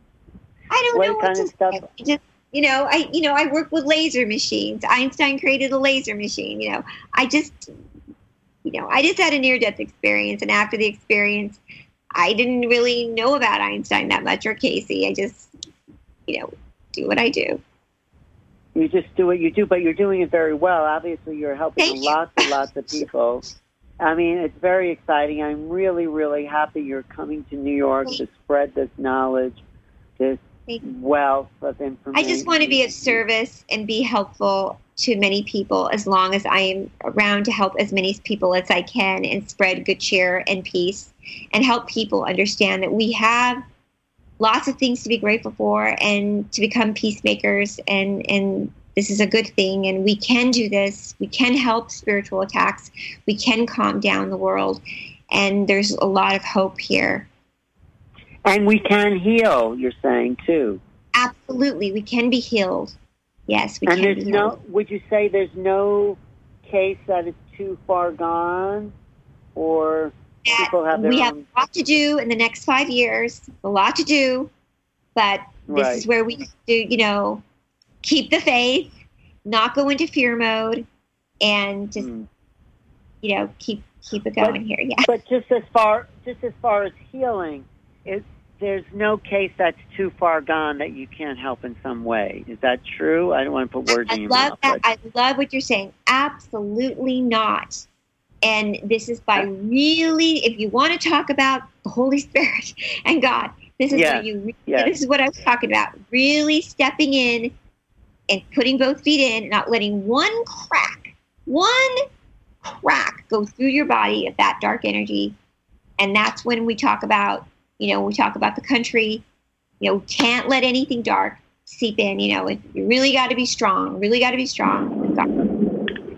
I don't what know what kind to of stuff? say. Just, you know, I you know I work with laser machines. Einstein created a laser machine. You know, I just you know I just had a near-death experience, and after the experience, I didn't really know about Einstein that much or Casey. I just you know do what I do. You just do what you do, but you're doing it very well. Obviously, you're helping Thank lots you. and lots of people. I mean, it's very exciting. I'm really, really happy you're coming to New York to spread this knowledge, this wealth of information. I just want to be of service and be helpful to many people as long as I am around to help as many people as I can and spread good cheer and peace and help people understand that we have lots of things to be grateful for and to become peacemakers, and, and this is a good thing, and we can do this. We can help spiritual attacks. We can calm down the world, and there's a lot of hope here. And we can heal, you're saying, too. Absolutely. We can be healed. Yes, we and can there's be no, healed. Would you say there's no case that is too far gone? Or that people have their We own... have a lot to do in the next five years, a lot to do, but this right. is where we do, you know, keep the faith, not go into fear mode, and just, mm. you know, keep keep it going but, here. Yeah. But just as far just as far as healing, it, there's no case that's too far gone that you can't help in some way. Is that true? I don't want to put words I in your love mouth. That. But... I love what you're saying. Absolutely not. And this is by really, if you want to talk about the Holy Spirit and God, this is yes. what you. Yes. This is what I was talking about. Really stepping in and putting both feet in, not letting one crack, one crack go through your body of that dark energy. And that's when we talk about, you know, we talk about the country, you know, can't let anything dark seep in. You know, you really got to be strong, really got to be strong with God.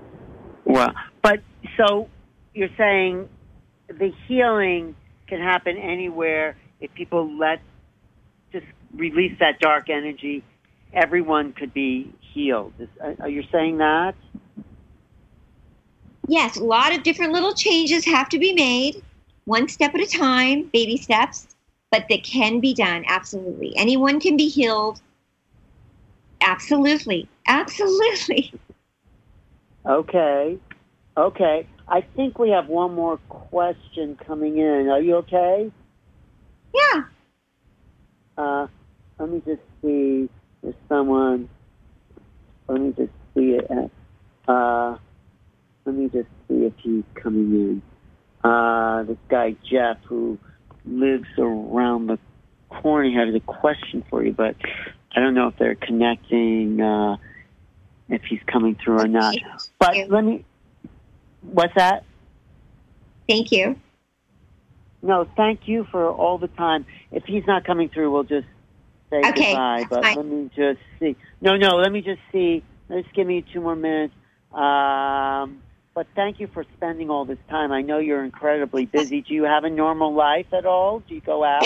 Well, but so you're saying the healing can happen anywhere if people let just release that dark energy. Everyone could be healed. Is, are you saying that? yes, a lot of different little changes have to be made, one step at a time, baby steps, but that can be done, absolutely. Anyone can be healed. Absolutely. Absolutely. Okay. Okay. I think we have one more question coming in. Are you okay? Yeah. Uh, let me just see. There's someone. Let me just see it. Uh, let me just see if he's coming in. Uh, this guy, Jeff, who lives around the corner, he has a question for you, but I don't know if they're connecting, uh, if he's coming through or not. But let me, what's that? Thank you. No, thank you for all the time. If he's not coming through, we'll just say okay, goodbye. But fine. let me just see. No, no, let me just see. Just give me two more minutes. Um, but thank you for spending all this time. I know you're incredibly busy. Do you have a normal life at all? Do you go out?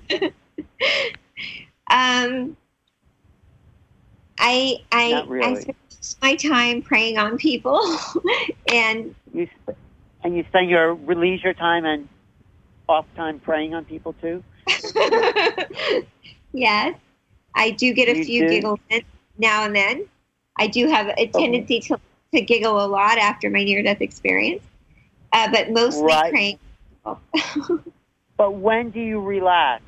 um, I I, Not really. I spend my time praying on people, and you sp- and you spend your leisure time and off time praying on people too. Yes, I do get a You few do? giggles in now and then. I do have a tendency to, to giggle a lot after my near-death experience, uh, but mostly Right. praying. But when do you relax?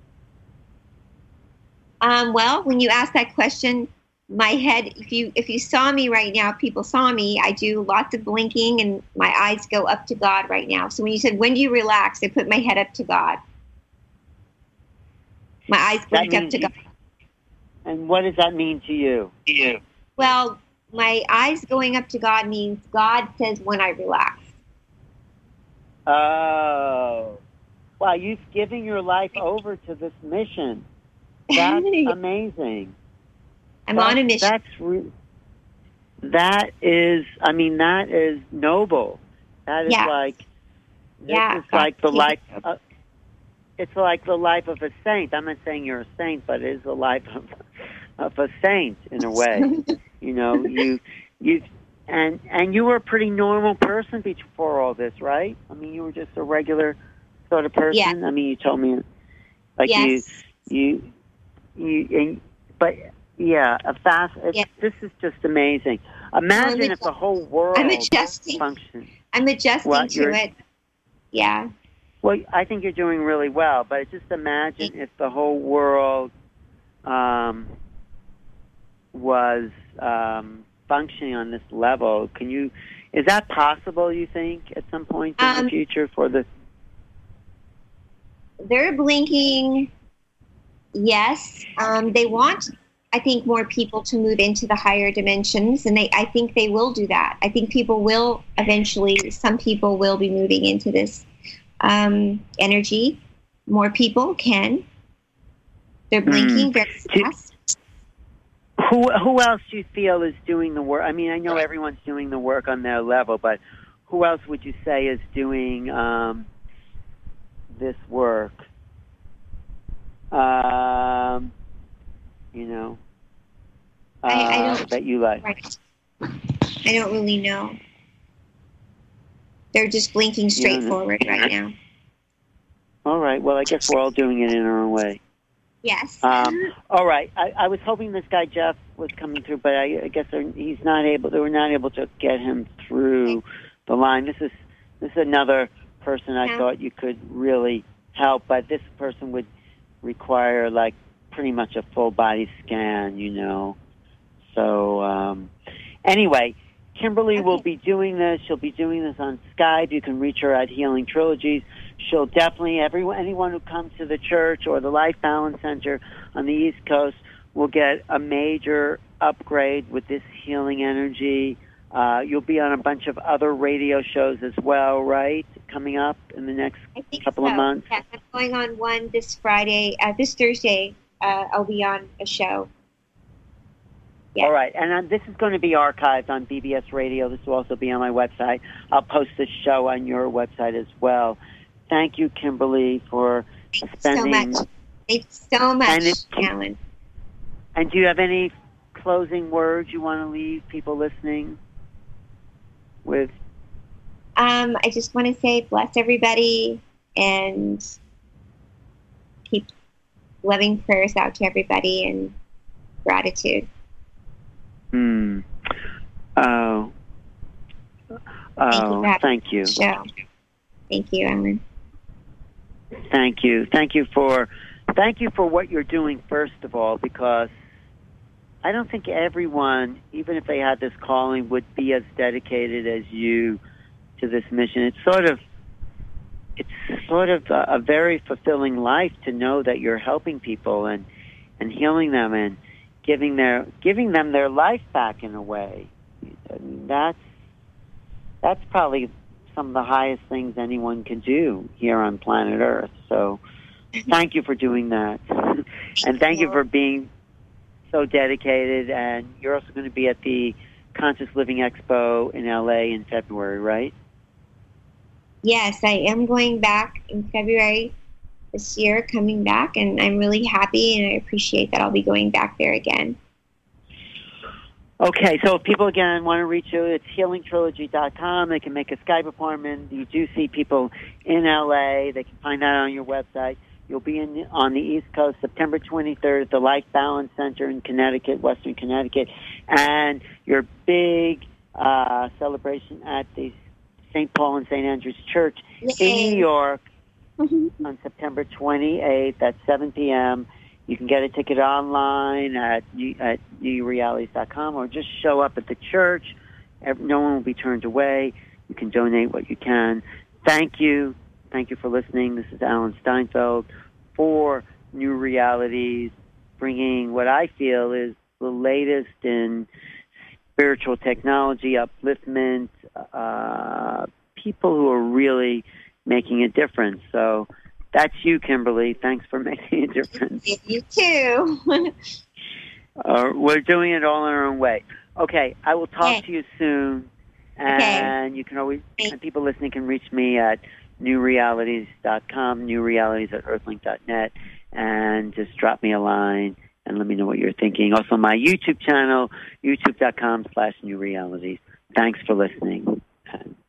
Um, well, when you ask that question, my head, if you if you saw me right now, people saw me, I do lots of blinking and my eyes go up to God right now. So when you said, when do you relax? I put my head up to God. My eyes blink up to you, God. And what does that mean to you? To you. Well, my eyes going up to God means God says when I relax. Oh. Wow, you've given your life over to this mission. That's amazing. I'm that's, on a mission. That's re- that is, I mean, that is noble. That is yeah. like, this yeah, is God like the life, it. uh, it's like the life of a saint. I'm not saying you're a saint, but it is the life of, of a saint in a way. You know, you, you, and, and you were a pretty normal person before all this, right? I mean, you were just a regular sort of person. Yeah. I mean, you told me, like yes. you, you, you, and, but yeah, a fast. Yeah. This is just amazing. Imagine I'm if the whole world I'm adjusting. functioned. I'm adjusting What, to it. Yeah. Well, I think you're doing really well, but just imagine if the whole world um, was um, functioning on this level. Can you? Is that possible? You think at some point in um, the future for the? They're blinking. Yes, um, they want, I think, more people to move into the higher dimensions, and they, I think they will do that. I think people will eventually, some people will be moving into this um, energy. More people can. They're blinking Mm. very fast. Who who else do you feel is doing the work? I mean, I know everyone's doing the work on their level, but who else would you say is doing um, this work? Um, you know, uh, I, I don't, that you like. Right. I don't really know. They're just blinking straight forward right now. All right. Well, I guess we're all doing it in our own way. Yes. Um, all right. I, I was hoping this guy Jeff was coming through, but I, I guess he's not able. They were not able to get him through the line. This is this is another person I Yeah. thought you could really help, but this person would require like pretty much a full body scan, you know. So um, anyway, Kimberly Okay. will be doing this. She'll be doing this on Skype. You can reach her at Healing Trilogies. She'll definitely, everyone, anyone who comes to the church or the Life Balance Center on the East Coast will get a major upgrade with this healing energy. Uh, you'll be on a bunch of other radio shows as well, right? Coming up in the next I think couple so. of months. Yes, I'm going on one this Friday. Uh, this Thursday, uh, I'll be on a show. Yeah. All right, and uh, this is going to be archived on B B S Radio. This will also be on my website. I'll post this show on your website as well. Thank you, Kimberly, for Thanks spending. so much. Thanks so much, And it- Alan. And do you have any closing words you want to leave people listening with? Um, I just want to say bless everybody and keep loving prayers out to everybody and gratitude. Hmm. Oh. Oh, thank you. Show. Thank you, Ellen. Thank you. Thank you for thank you for what you're doing, first of all, because I don't think everyone, even if they had this calling, would be as dedicated as you to this mission. It's sort of it's sort of a, a very fulfilling life to know that you're helping people and, and healing them and giving their giving them their life back in a way. That's that's probably some of the highest things anyone can do here on planet Earth. So thank you for doing that. And thank you for being so dedicated. And you're also going to be at the Conscious Living Expo in L A in February, right? Yes, I am going back in February this year, coming back, and I'm really happy and I appreciate that I'll be going back there again. Okay, so if people, again, want to reach you, it's healing trilogy dot com. They can make a Skype appointment. You do see people in L A. They can find that on your website. You'll be in on the East Coast September twenty-third at the Life Balance Center in Connecticut, Western Connecticut. And your big uh, celebration at the Saint Paul and Saint Andrew's Church Yay. in New York mm-hmm. on September twenty-eighth at seven p.m. You can get a ticket online at at new realities dot com or just show up at the church. No one will be turned away. You can donate what you can. Thank you. Thank you for listening. This is Alan Steinfeld for New Realities, bringing what I feel is the latest in spiritual technology, upliftment, uh, people who are really making a difference. So that's you, Kimberly. Thanks for making a difference. You too. uh, we're doing it all in our own way. Okay, I will talk okay. to you soon. And okay. you can always, and people listening can reach me at new realities dot com, new realities at earthlink dot net, and just drop me a line and let me know what you're thinking. Also, my YouTube channel, youtube dot com slash new realities. Thanks for listening.